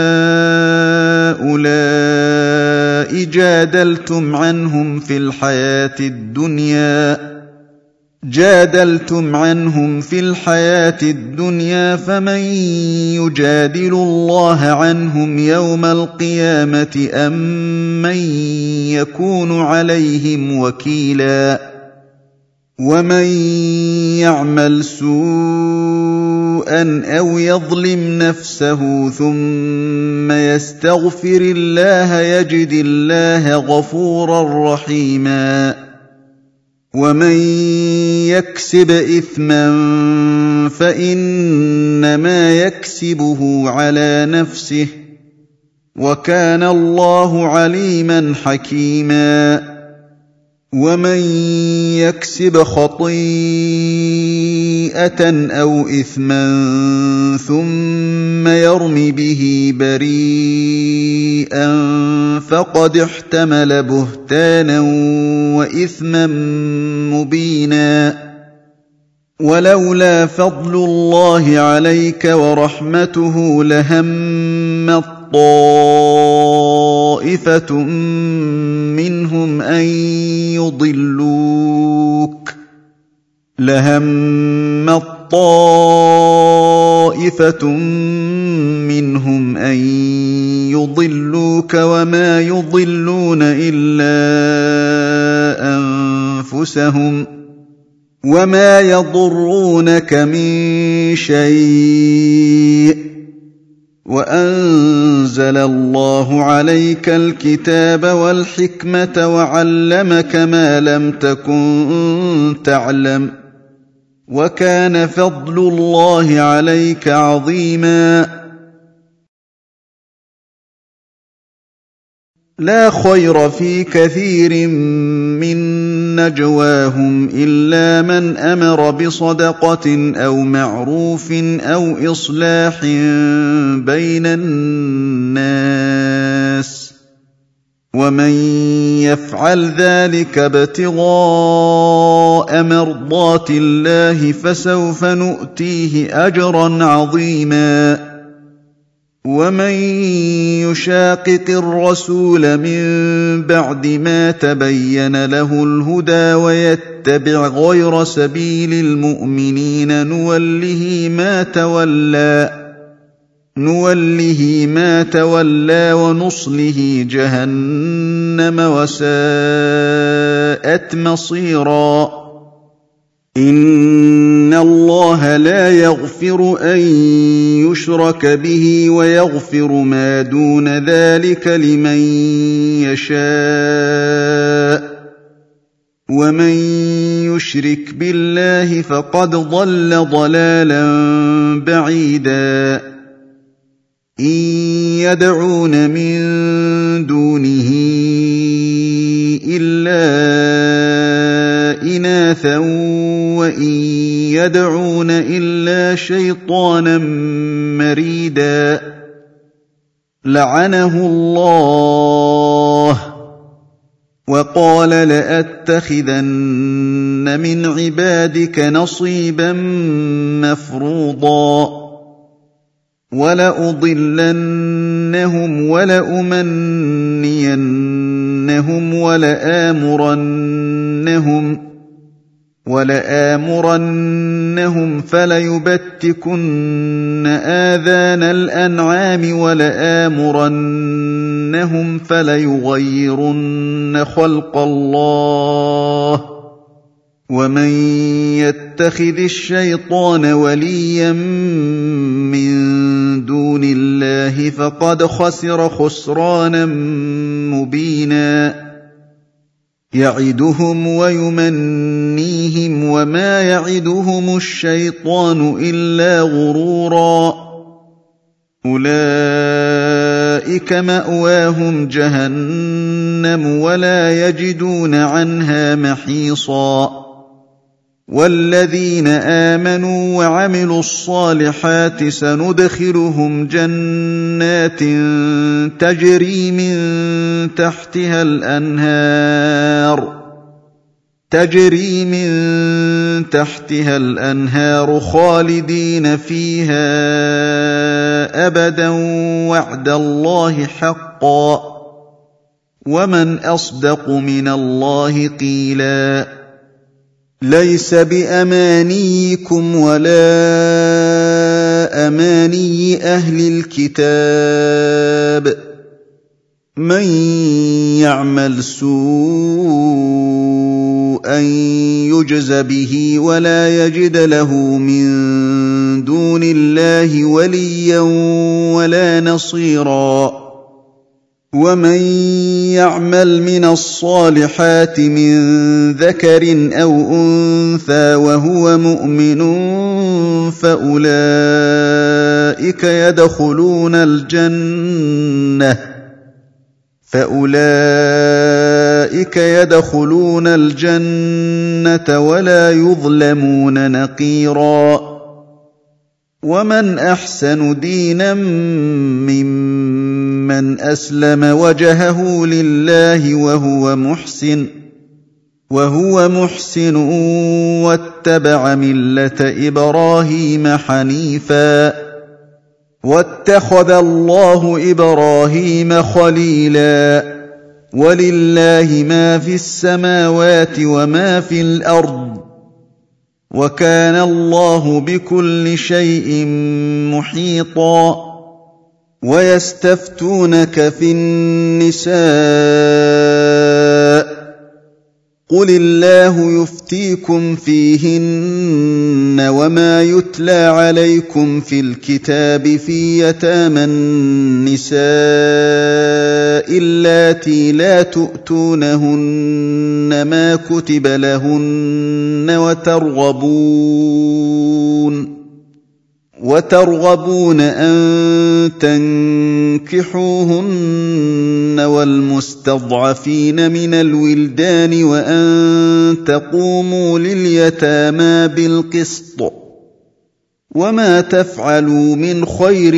هَٰؤُلَاءِ جَادَلْتُمْ عَنْهُمْ فِي الْحَيَاةِ الدُّنْيَا جادلتم عنهم في الحياة الدنيا فمن يجادل الله عنهم يوم القيامة أم من يكون عليهم وكيلا ومن يعمل سوءا أو يظلم نفسه ثم يستغفر الله يجد الله غفورا رحيما ومن يكسب إثما فإنما يكسبه على نفسه وكان الله عليما حكيما ومن يكسب خطيئة أو إثما ثم يرم به بريئا فقد احتمل بهتانا وإثما مبينا ولولا فضل الله عليك ورحمته لهمت طائفة منهم أن يضلوك لهمت طائفة منهم أن يضلوك وما يضلون إلا أنفسهم وما يضرونك من شيء وأنزل الله عليك الكتاب والحكمة وعلمك ما لم تكن تعلم وكان فضل الله عليك عظيما. لا خير في كثير من نجواهم إلا من أمر بصدقة أو معروف أو إصلاح بين الناس ومن يفعل ذلك ابتغاء مرضات الله فسوف نؤتيه أجرا عظيما. ومن يشاقق الرسول من بعد ما تبين له الهدى ويتبع غير سبيل المؤمنين نوله ما تولى نوله ما تولى ونصله جهنم وساءت مصيرا. إن الله لا يغفر أن يشرك به ويغفر ما دون ذلك لمن يشاء ومن يشرك بالله فقد ضل ضلالا بعيدا. إن يدعون من دونه إلا إناثا وإن يدعون إلا شيطانا مريدا لعنه الله وقال لأتخذن من عبادك نصيبا مفروضا ولأضلنهم ولأمنينهم ولآمرنهم ولآمرنهم فليبتكن آذان الأنعام ولآمرنهم فليغيرن خلق الله ومن يتخذ الشيطان وليا من دون الله فقد خسر خسرانا مبينا. يعدهم ويمنيهم وما يعدهم الشيطان إلا غرورا. أولئك مأواهم جهنم ولا يجدون عنها محيصا. والذين آمنوا وعملوا الصالحات سندخلهم جنات تجري من تحتها الأنهار تجري من تحتها الأنهار خالدين فيها أبدا وعد الله حقا ومن أصدق من الله قيلا. ليس بأمانيكم ولا أماني أهل الكتاب من يعمل سوءا يجز به ولا يجد له من دون الله وليا ولا نصيرا. ومن يعمل من الصالحات من ذكر أو أنثى وهو مؤمن فأولئك يدخلون الجنة فأولئك يدخلون الجنة ولا يظلمون نقيرا. ومن أحسن دينا ممن أسلم وجهه لله وهو محسن وهو محسن واتبع ملة إبراهيم حنيفا واتخذ الله إبراهيم خليلا ولله ما في السماوات وما في الأرض وكان الله بكل شيء محيطا ويستفتونك في النساء قل الله يفتيكم فيهن وما يتلى عليكم في الكتاب في يتامى النساء اللاتي لا تؤتونهن ما كتب لهن وترغبون وترغبون أن تنكحوهن والمستضعفين من الولدان وأن تقوموا لليتامى بالقسط وما تفعلوا من خير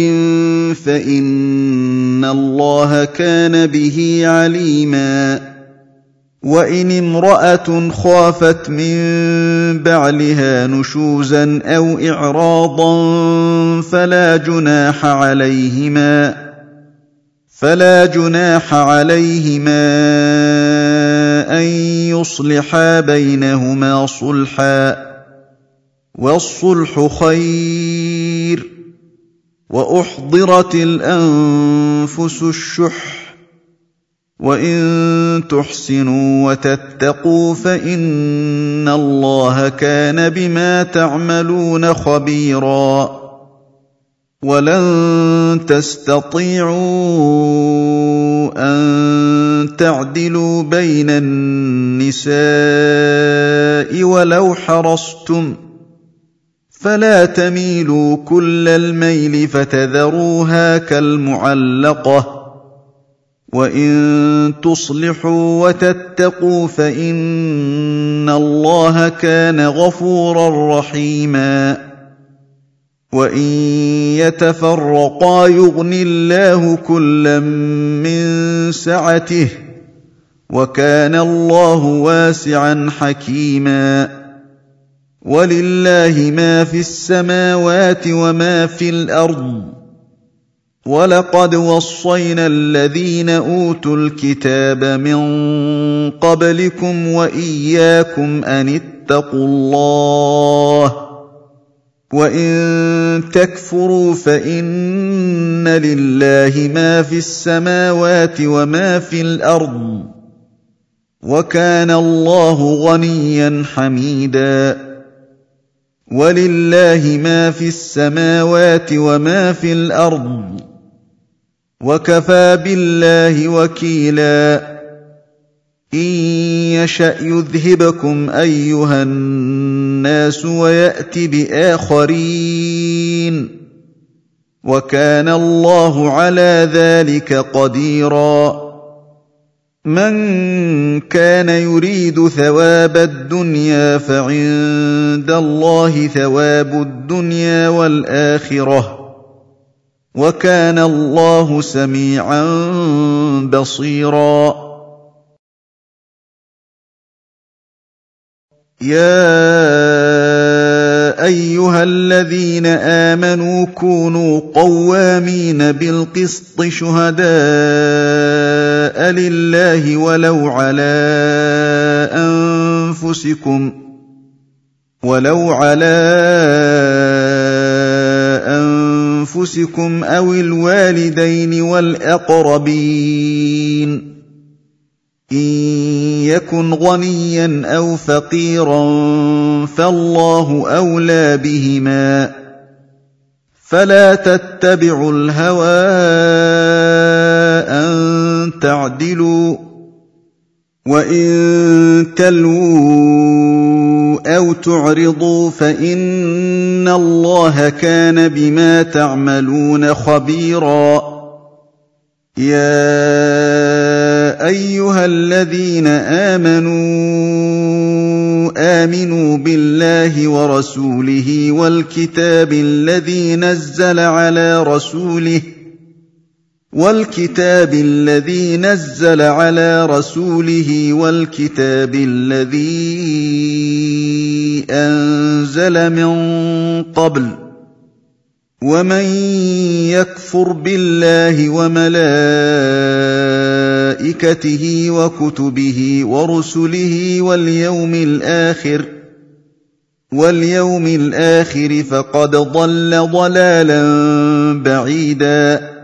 فإن الله كان به عليما وإن امرأة خافت من بعلها نشوزا أو إعراضا فلا جناح عليهما فلا جناح عليهما أن يصلحا بينهما صلحا والصلح خير وأحضرت الأنفس الشح وإن تحسنوا وتتقوا فإن الله كان بما تعملون خبيرا ولن تستطيعوا أن تعدلوا بين النساء ولو حرصتم فلا تميلوا كل الميل فتذروها كالمعلقة وإن تصلحوا وتتقوا فإن الله كان غفورا رحيما وإن يتفرقا يغن الله كلا من سعته وكان الله واسعا حكيما ولله ما في السماوات وما في الأرض ولقد وصينا الذين أوتوا الكتاب من قبلكم وإياكم أن اتقوا الله وإن تكفروا فإن لله ما في السماوات وما في الأرض وكان الله غنيا حميدا ولله ما في السماوات وما في الأرض وكفى بالله وكيلا إن يشأ يذهبكم أيها الناس ويأت بآخرين وكان الله على ذلك قديرا من كان يريد ثواب الدنيا فعند الله ثواب الدنيا والآخرة وكان الله سميعا بصيرا يا أيها الذين آمنوا كونوا قوامين بالقسط شهداء لله ولو على أنفسكم ولو على أنفسكم أو الوالدين والأقربين إن يكن غنيا أو فقيرا فالله أولى بهما فلا تتبعوا الهوى أن تعدلوا وإن تلووا أو تعرضوا فإن الله كان بما تعملون خبيرا يا أيها الذين آمنوا آمنوا بالله ورسوله والكتاب الذي نزل على رسوله والكتاب الذي نزل على رسوله والكتاب الذي أنزل من قبل ومن يكفر بالله وملائكته وكتبه ورسله واليوم الآخر واليوم الآخر فقد ضل ضلالا بعيدا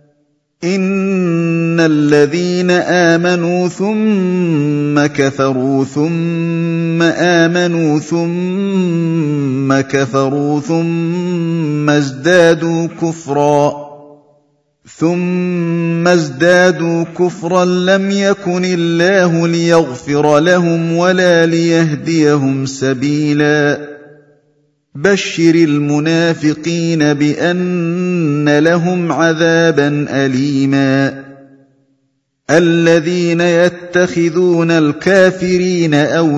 إن الذين آمنوا ثم كفروا ثم آمنوا ثم كفروا ثم ازدادوا كفرا ثم ازدادوا كفرا لم يكن الله ليغفر لهم ولا ليهديهم سبيلا بشر المنافقين بأن لهم عذابا أليما الذين يتخذون الكافرين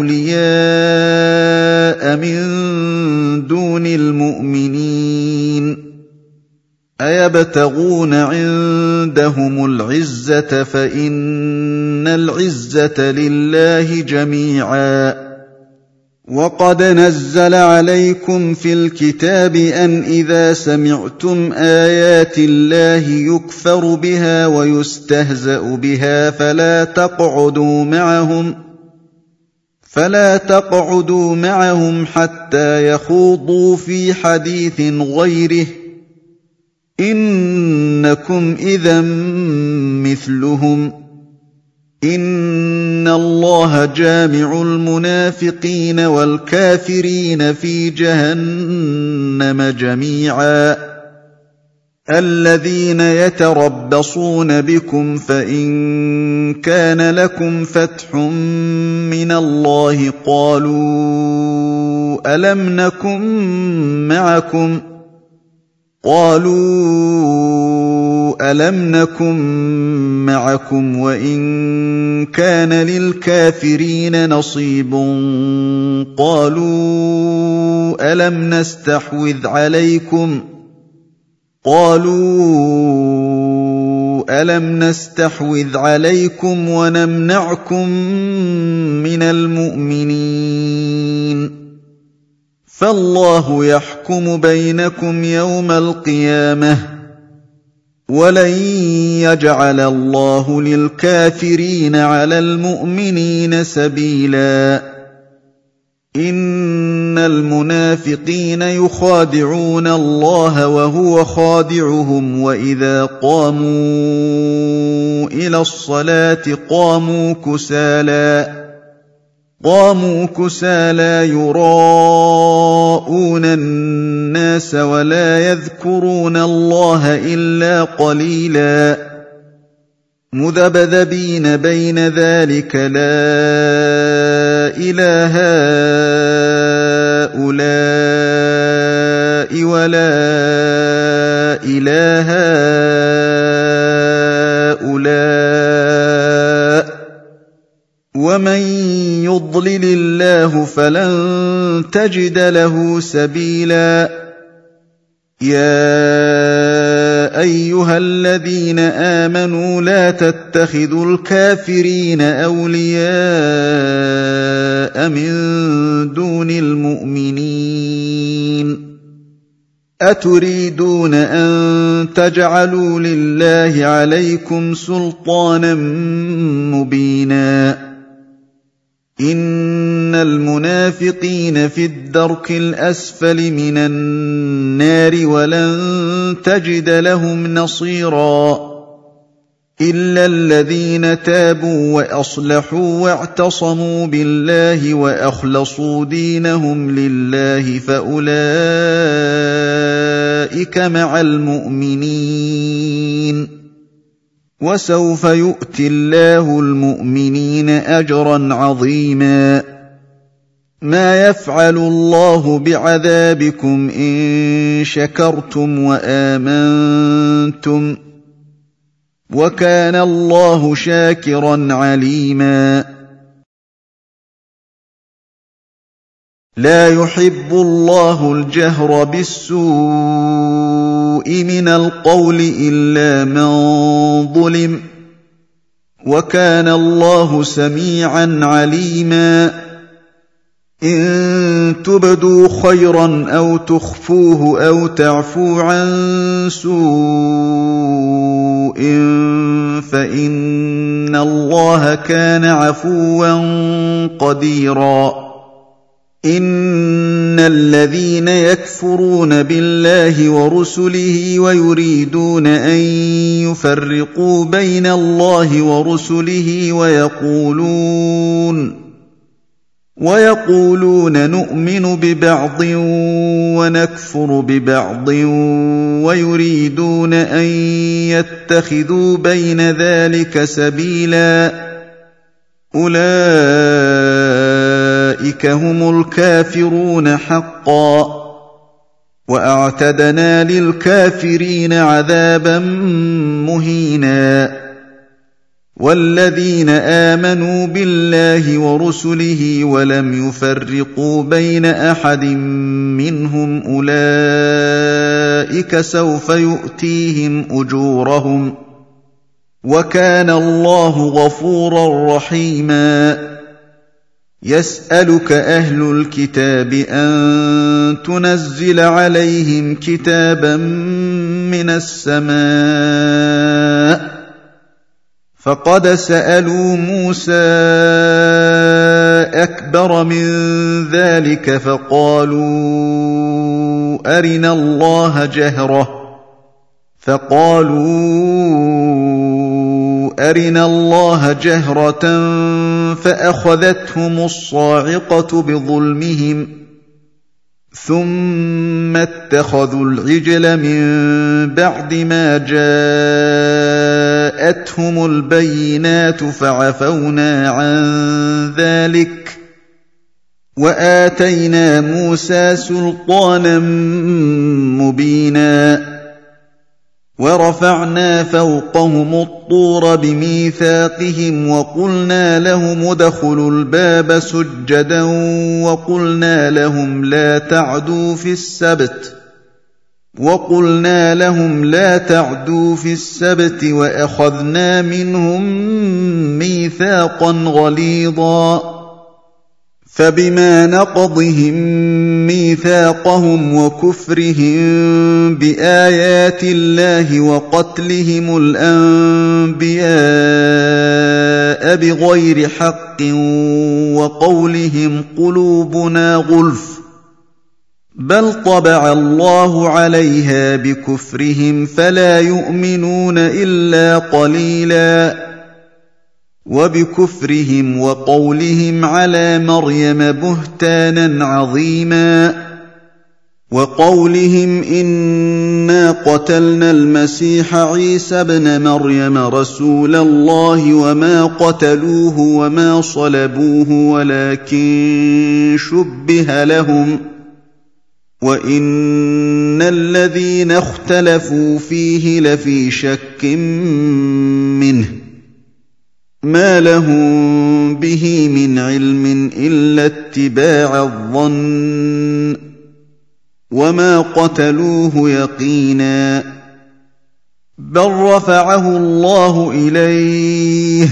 أولياء من دون المؤمنين أيبتغون عندهم العزة فإن العزة لله جميعا وقد نزل عليكم في الكتاب أن إذا سمعتم آيات الله يكفر بها ويستهزأ بها فلا تقعدوا معهم فلا تقعدوا معهم حتى يخوضوا في حديث غيره إنكم إذا مثلهم إن الله جامع المنافقين والكافرين في جهنم جميعا الذين يتربصون بكم فإن كان لكم فتح من الله قالوا ألم نكن معكم قالوا ألم نكن معكم وإن كان للكافرين نصيب قالوا ألم نستحوذ عليكم قالوا ألم نستحوذ عليكم ونمنعكم من المؤمنين فالله يحكم بينكم يوم القيامة ولن يجعل الله للكافرين على المؤمنين سبيلا إن المنافقين يخادعون الله وهو خادعهم وإذا قاموا إلى الصلاة قاموا كسالى قاموا كسالى يراءون الناس ولا يذكرون الله إلا قليلا مذبذبين بين ذلك لا إله هؤلاء ولا إله هؤلاء ومن يضلل الله فلن تجد له سبيلا يا أيها الذين آمنوا لا تتخذوا الكافرين أولياء من دون المؤمنين أتريدون أن تجعلوا لله عليكم سلطانا مبينا إن المنافقين في الدرك الأسفل من النار ولن تجد لهم نصيرا إلا الذين تابوا وأصلحوا واعتصموا بالله وأخلصوا دينهم لله فأولئك مع المؤمنين وسوف يؤتي الله المؤمنين أجرا عظيما ما يفعل الله بعذابكم إن شكرتم وآمنتم وكان الله شاكرا عليما لا يحب الله الجهر بالسوء من القول إلا من ظلم وكان الله سميعا عليما إن تبدوا خيرا أو تخفوه أو تعفو عن سوء فإن الله كان عفوا قديرا إن الذين يكفرون بالله ورسله ويريدون أن يفرقوا بين الله ورسله ويقولون ويقولون نؤمن ببعض ونكفر ببعض ويريدون أن يتخذوا بين ذلك سبيلا أولئك هم الكافرون حقا وأعتدنا للكافرين عذابا مهينا والذين آمنوا بالله ورسله ولم يفرقوا بين أحد منهم أولئك سوف يؤتيهم أجورهم وكان الله غفورا رحيما يسألك أهل الكتاب أن تنزل عليهم كتابا من السماء فقد سألوا موسى أكبر من ذلك فقالوا أرنا الله جهرة فقالوا أرنا الله جهرة فأخذتهم الصاعقة بظلمهم ثم اتخذوا العجل من بعد ما جاءتهم البينات فعفونا عن ذلك وآتينا موسى سلطانا مبينا ورفعنا فوقهم الطور بميثاقهم وقلنا لهم ادخلوا الباب سجدا وقلنا لهم لا تعدوا في السبت وقلنا لهم لا تعدوا في السبت وأخذنا منهم ميثاقا غليظا فبما نقضهم ميثاقهم وكفرهم بآيات الله وقتلهم الأنبياء بغير حق وقولهم قلوبنا غلف بل طبع الله عليها بكفرهم فلا يؤمنون إلا قليلا وبكفرهم وقولهم على مريم بهتانا عظيما وقولهم إنا قتلنا المسيح عيسى ابن مريم رسول الله وما قتلوه وما صلبوه ولكن شبه لهم وإن الذين اختلفوا فيه لفي شك منه ما لهم به من علم إلا اتباع الظن وما قتلوه يقينا بل رفعه الله إليه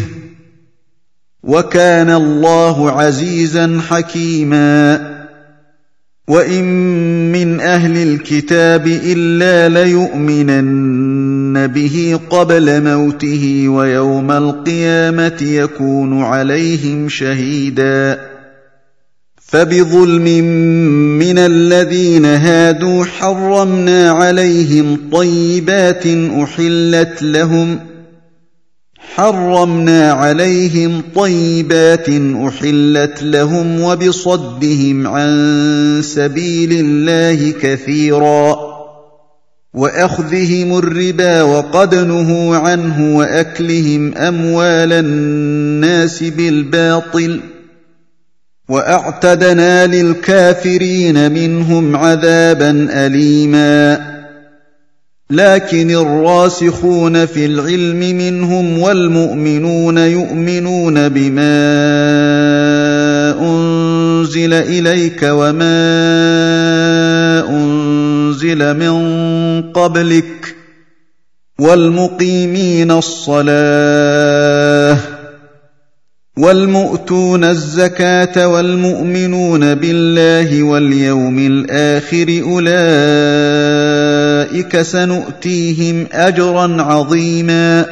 وكان الله عزيزا حكيما وإن من أهل الكتاب إلا ليؤمنن به قبل موته ويوم القيامة يكون عليهم شهيدا فبظلم من الذين هادوا حرمنا عليهم طيبات أحلت لهم حرمنا عليهم طيبات أحلت لهم وبصدهم عن سبيل الله كثيرا وأخذهم الربا وقد نهوا عنه وأكلهم أموال الناس بالباطل وأعتدنا للكافرين منهم عذابا أليما لكن الراسخون في العلم منهم والمؤمنون يؤمنون بما أنزل إليك وما أنزل من قبلك والمقيمين الصلاة وَالْمُؤْتُونَ الزَّكَاةَ وَالْمُؤْمِنُونَ بِاللَّهِ وَالْيَوْمِ الْآخِرِ أُولَئِكَ سَنُؤْتِيهِمْ أَجْرًا عَظِيمًا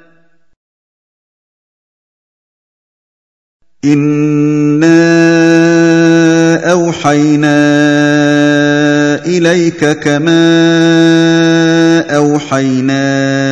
إِنَّا أَوْحَيْنَا إِلَيْكَ كَمَا أَوْحَيْنَا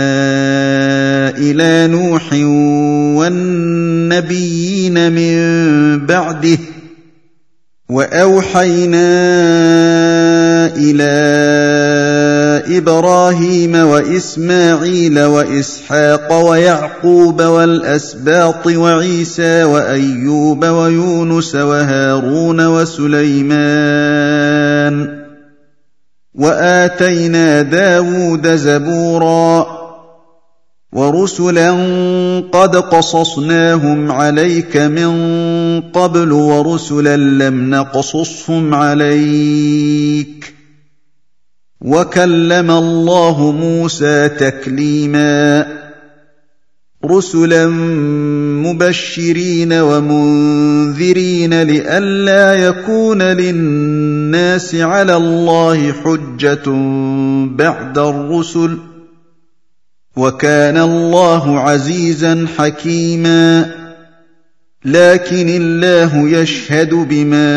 إِلَىٰ نُوحٍ وَالنَّبِيِّينَ مِن بَعْدِهِ وَأَوْحَيْنَا إِلَىٰ إِبْرَاهِيمَ وَإِسْمَاعِيلَ وَإِسْحَاقَ وَيَعْقُوبَ وَالْأَسْبَاطِ وَعِيسَىٰ وَأَيُّوبَ وَيُونُسَ وَهَارُونَ وَسُلَيْمَانَ وَآتَيْنَا دَاوُودَ زَبُورًا وَرُسُلًا قَدْ قَصَصْنَاهُمْ عَلَيْكَ مِن قَبْلُ وَرُسُلًا لَّمْ نَقْصُصْهُمْ عَلَيْكَ وَكَلَّمَ اللَّهُ مُوسَىٰ تَكْلِيمًا رُسُلًا مُّبَشِّرِينَ وَمُنذِرِينَ لِئَلَّا يَكُونَ لِلنَّاسِ عَلَى اللَّهِ حُجَّةٌ بَعْدَ الرُّسُلِ وَكَانَ اللَّهُ عَزِيزًا حَكِيمًا لَّكِنِ اللَّهُ يَشْهَدُ بِمَا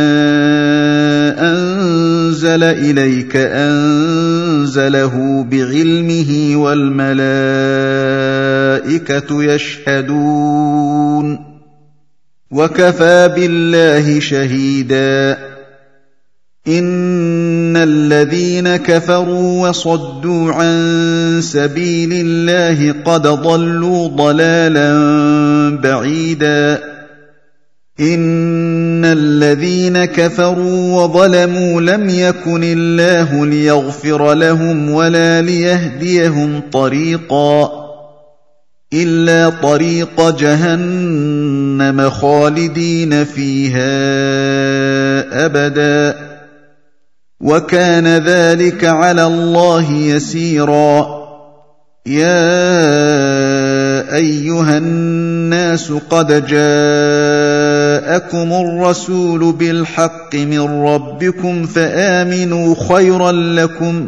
أَنزَلَ إِلَيْكَ أَنزَلَهُ بِعِلْمِهِ وَالْمَلَائِكَةُ يَشْهَدُونَ وَكَفَىٰ بِاللَّهِ شَهِيدًا إِنَّ الَّذِينَ كَفَرُوا وَصَدُّوا عَن سَبِيلِ اللَّهِ قَدْ ضَلُّوا ضَلَالًا بَعِيدًا إِنَّ الَّذِينَ كَفَرُوا وَظَلَمُوا لَمْ يَكُنِ اللَّهُ لِيَغْفِرَ لَهُمْ وَلَا لِيَهْدِيَهُمْ طَرِيقًا إِلَّا طَرِيقَ جَهَنَّمَ خَالِدِينَ فِيهَا أَبَدًا وَكَانَ ذَلِكَ عَلَى اللَّهِ يَسِيرًا يَا أَيُّهَا النَّاسُ قَدْ جَاءَكُمُ الرَّسُولُ بِالْحَقِّ مِن رَّبِّكُمْ فَآمِنُوا خَيْرًا لَّكُمْ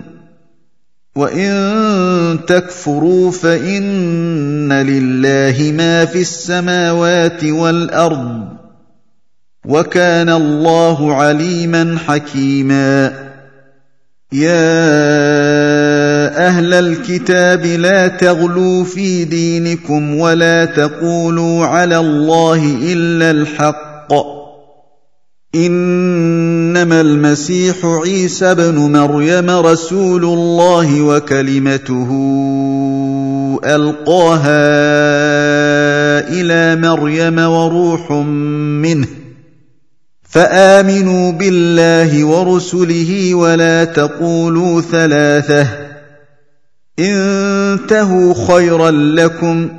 وَإِن تَكْفُرُوا فَإِنَّ لِلَّهِ مَا فِي السَّمَاوَاتِ وَالْأَرْضِ وَكَانَ اللَّهُ عَلِيمًا حَكِيمًا يَا أَهْلَ الْكِتَابِ لَا تَغْلُوا فِي دِينِكُمْ وَلَا تَقُولُوا عَلَى اللَّهِ إِلَّا الْحَقَّ إِنَّمَا الْمَسِيحُ عِيسَى ابْنُ مَرْيَمَ رَسُولُ اللَّهِ وَكَلِمَتُهُ أَلْقَاهَا إِلَىٰ مَرْيَمَ وَرُوحٌ مِّنْهُ فَآمِنُوا بِاللَّهِ وَرُسُلِهِ وَلَا تَقُولُوا ثَلَاثَةٌ انتهوا خَيْرًا لَّكُمْ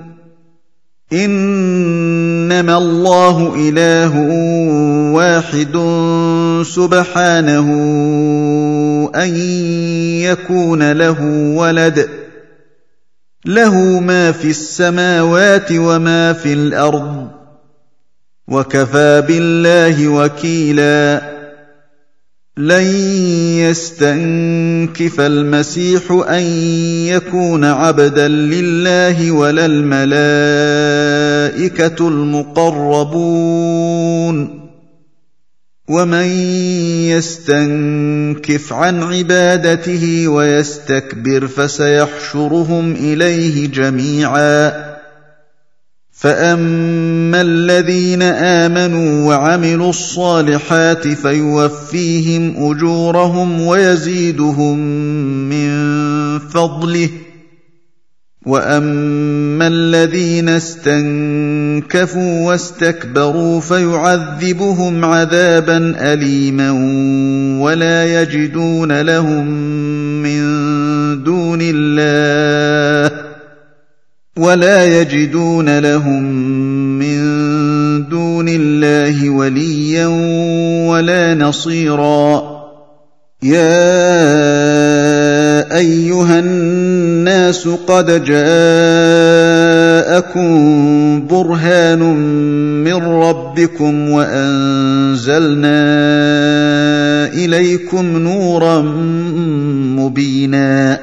إِنَّمَا اللَّهُ إِلَٰهٌ وَاحِدٌ سُبْحَانَهُ أَن يَكُونَ لَهُ وَلَدٌ لَّهُ مَا فِي السَّمَاوَاتِ وَمَا فِي الْأَرْضِ وَكَفَىٰ بِاللَّهِ وَكِيلًا لَّن يَسْتَنكِفَ الْمَسِيحُ أَن يَكُونَ عَبْدًا لِّلَّهِ وَلَا الْمَلَائِكَةُ الْمُقَرَّبُونَ وَمَن يَسْتَنكِفْ عَنْ عِبَادَتِهِ وَيَسْتَكْبِرْ فَسَيَحْشُرُهُمْ إِلَيْهِ جَمِيعًا فَأَمَّا الَّذِينَ آمَنُوا وَعَمِلُوا الصَّالِحَاتِ فَيُوَفِّيهِمْ أُجُورَهُمْ وَيَزِيدُهُم مِّن فَضْلِهِ وَأَمَّا الَّذِينَ اسْتَنكَفُوا وَاسْتَكْبَرُوا فَيُعَذِّبُهُمْ عَذَابًا أَلِيمًا وَلَا يَجِدُونَ لَهُم مِّن دُونِ اللَّهِ ولا يجدون لهم من دون الله وليا ولا نصيرا يا أيها الناس قد جاءكم برهان من ربكم وأنزلنا إليكم نورا مبينا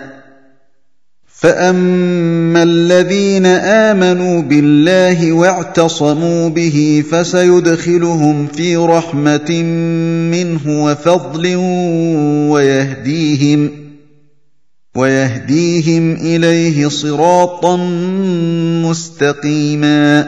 فأما الذين آمنوا بالله واعتصموا به فسيدخلهم في رحمة منه وفضل ويهديهم ويهديهم إليه صراطا مستقيما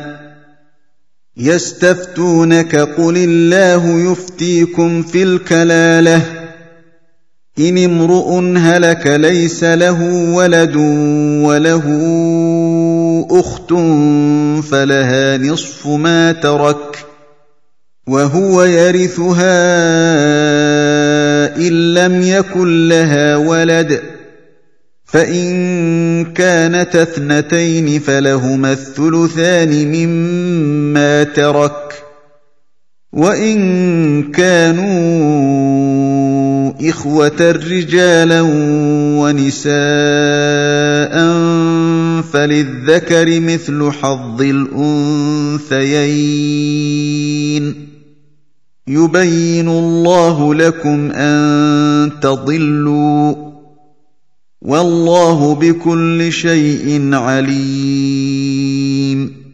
يستفتونك قل الله يفتيكم في الكلالة إن امرؤ هلك ليس له ولد وله أخت فلها نصف ما ترك وهو يرثها إن لم يكن لها ولد فإن كانت اثنتين فلهما الثلثان مما ترك وإن كانوا إخوة رجالا ونساء فللذكر مثل حظ الأنثيين يبين الله لكم أن تضلوا والله بكل شيء عليم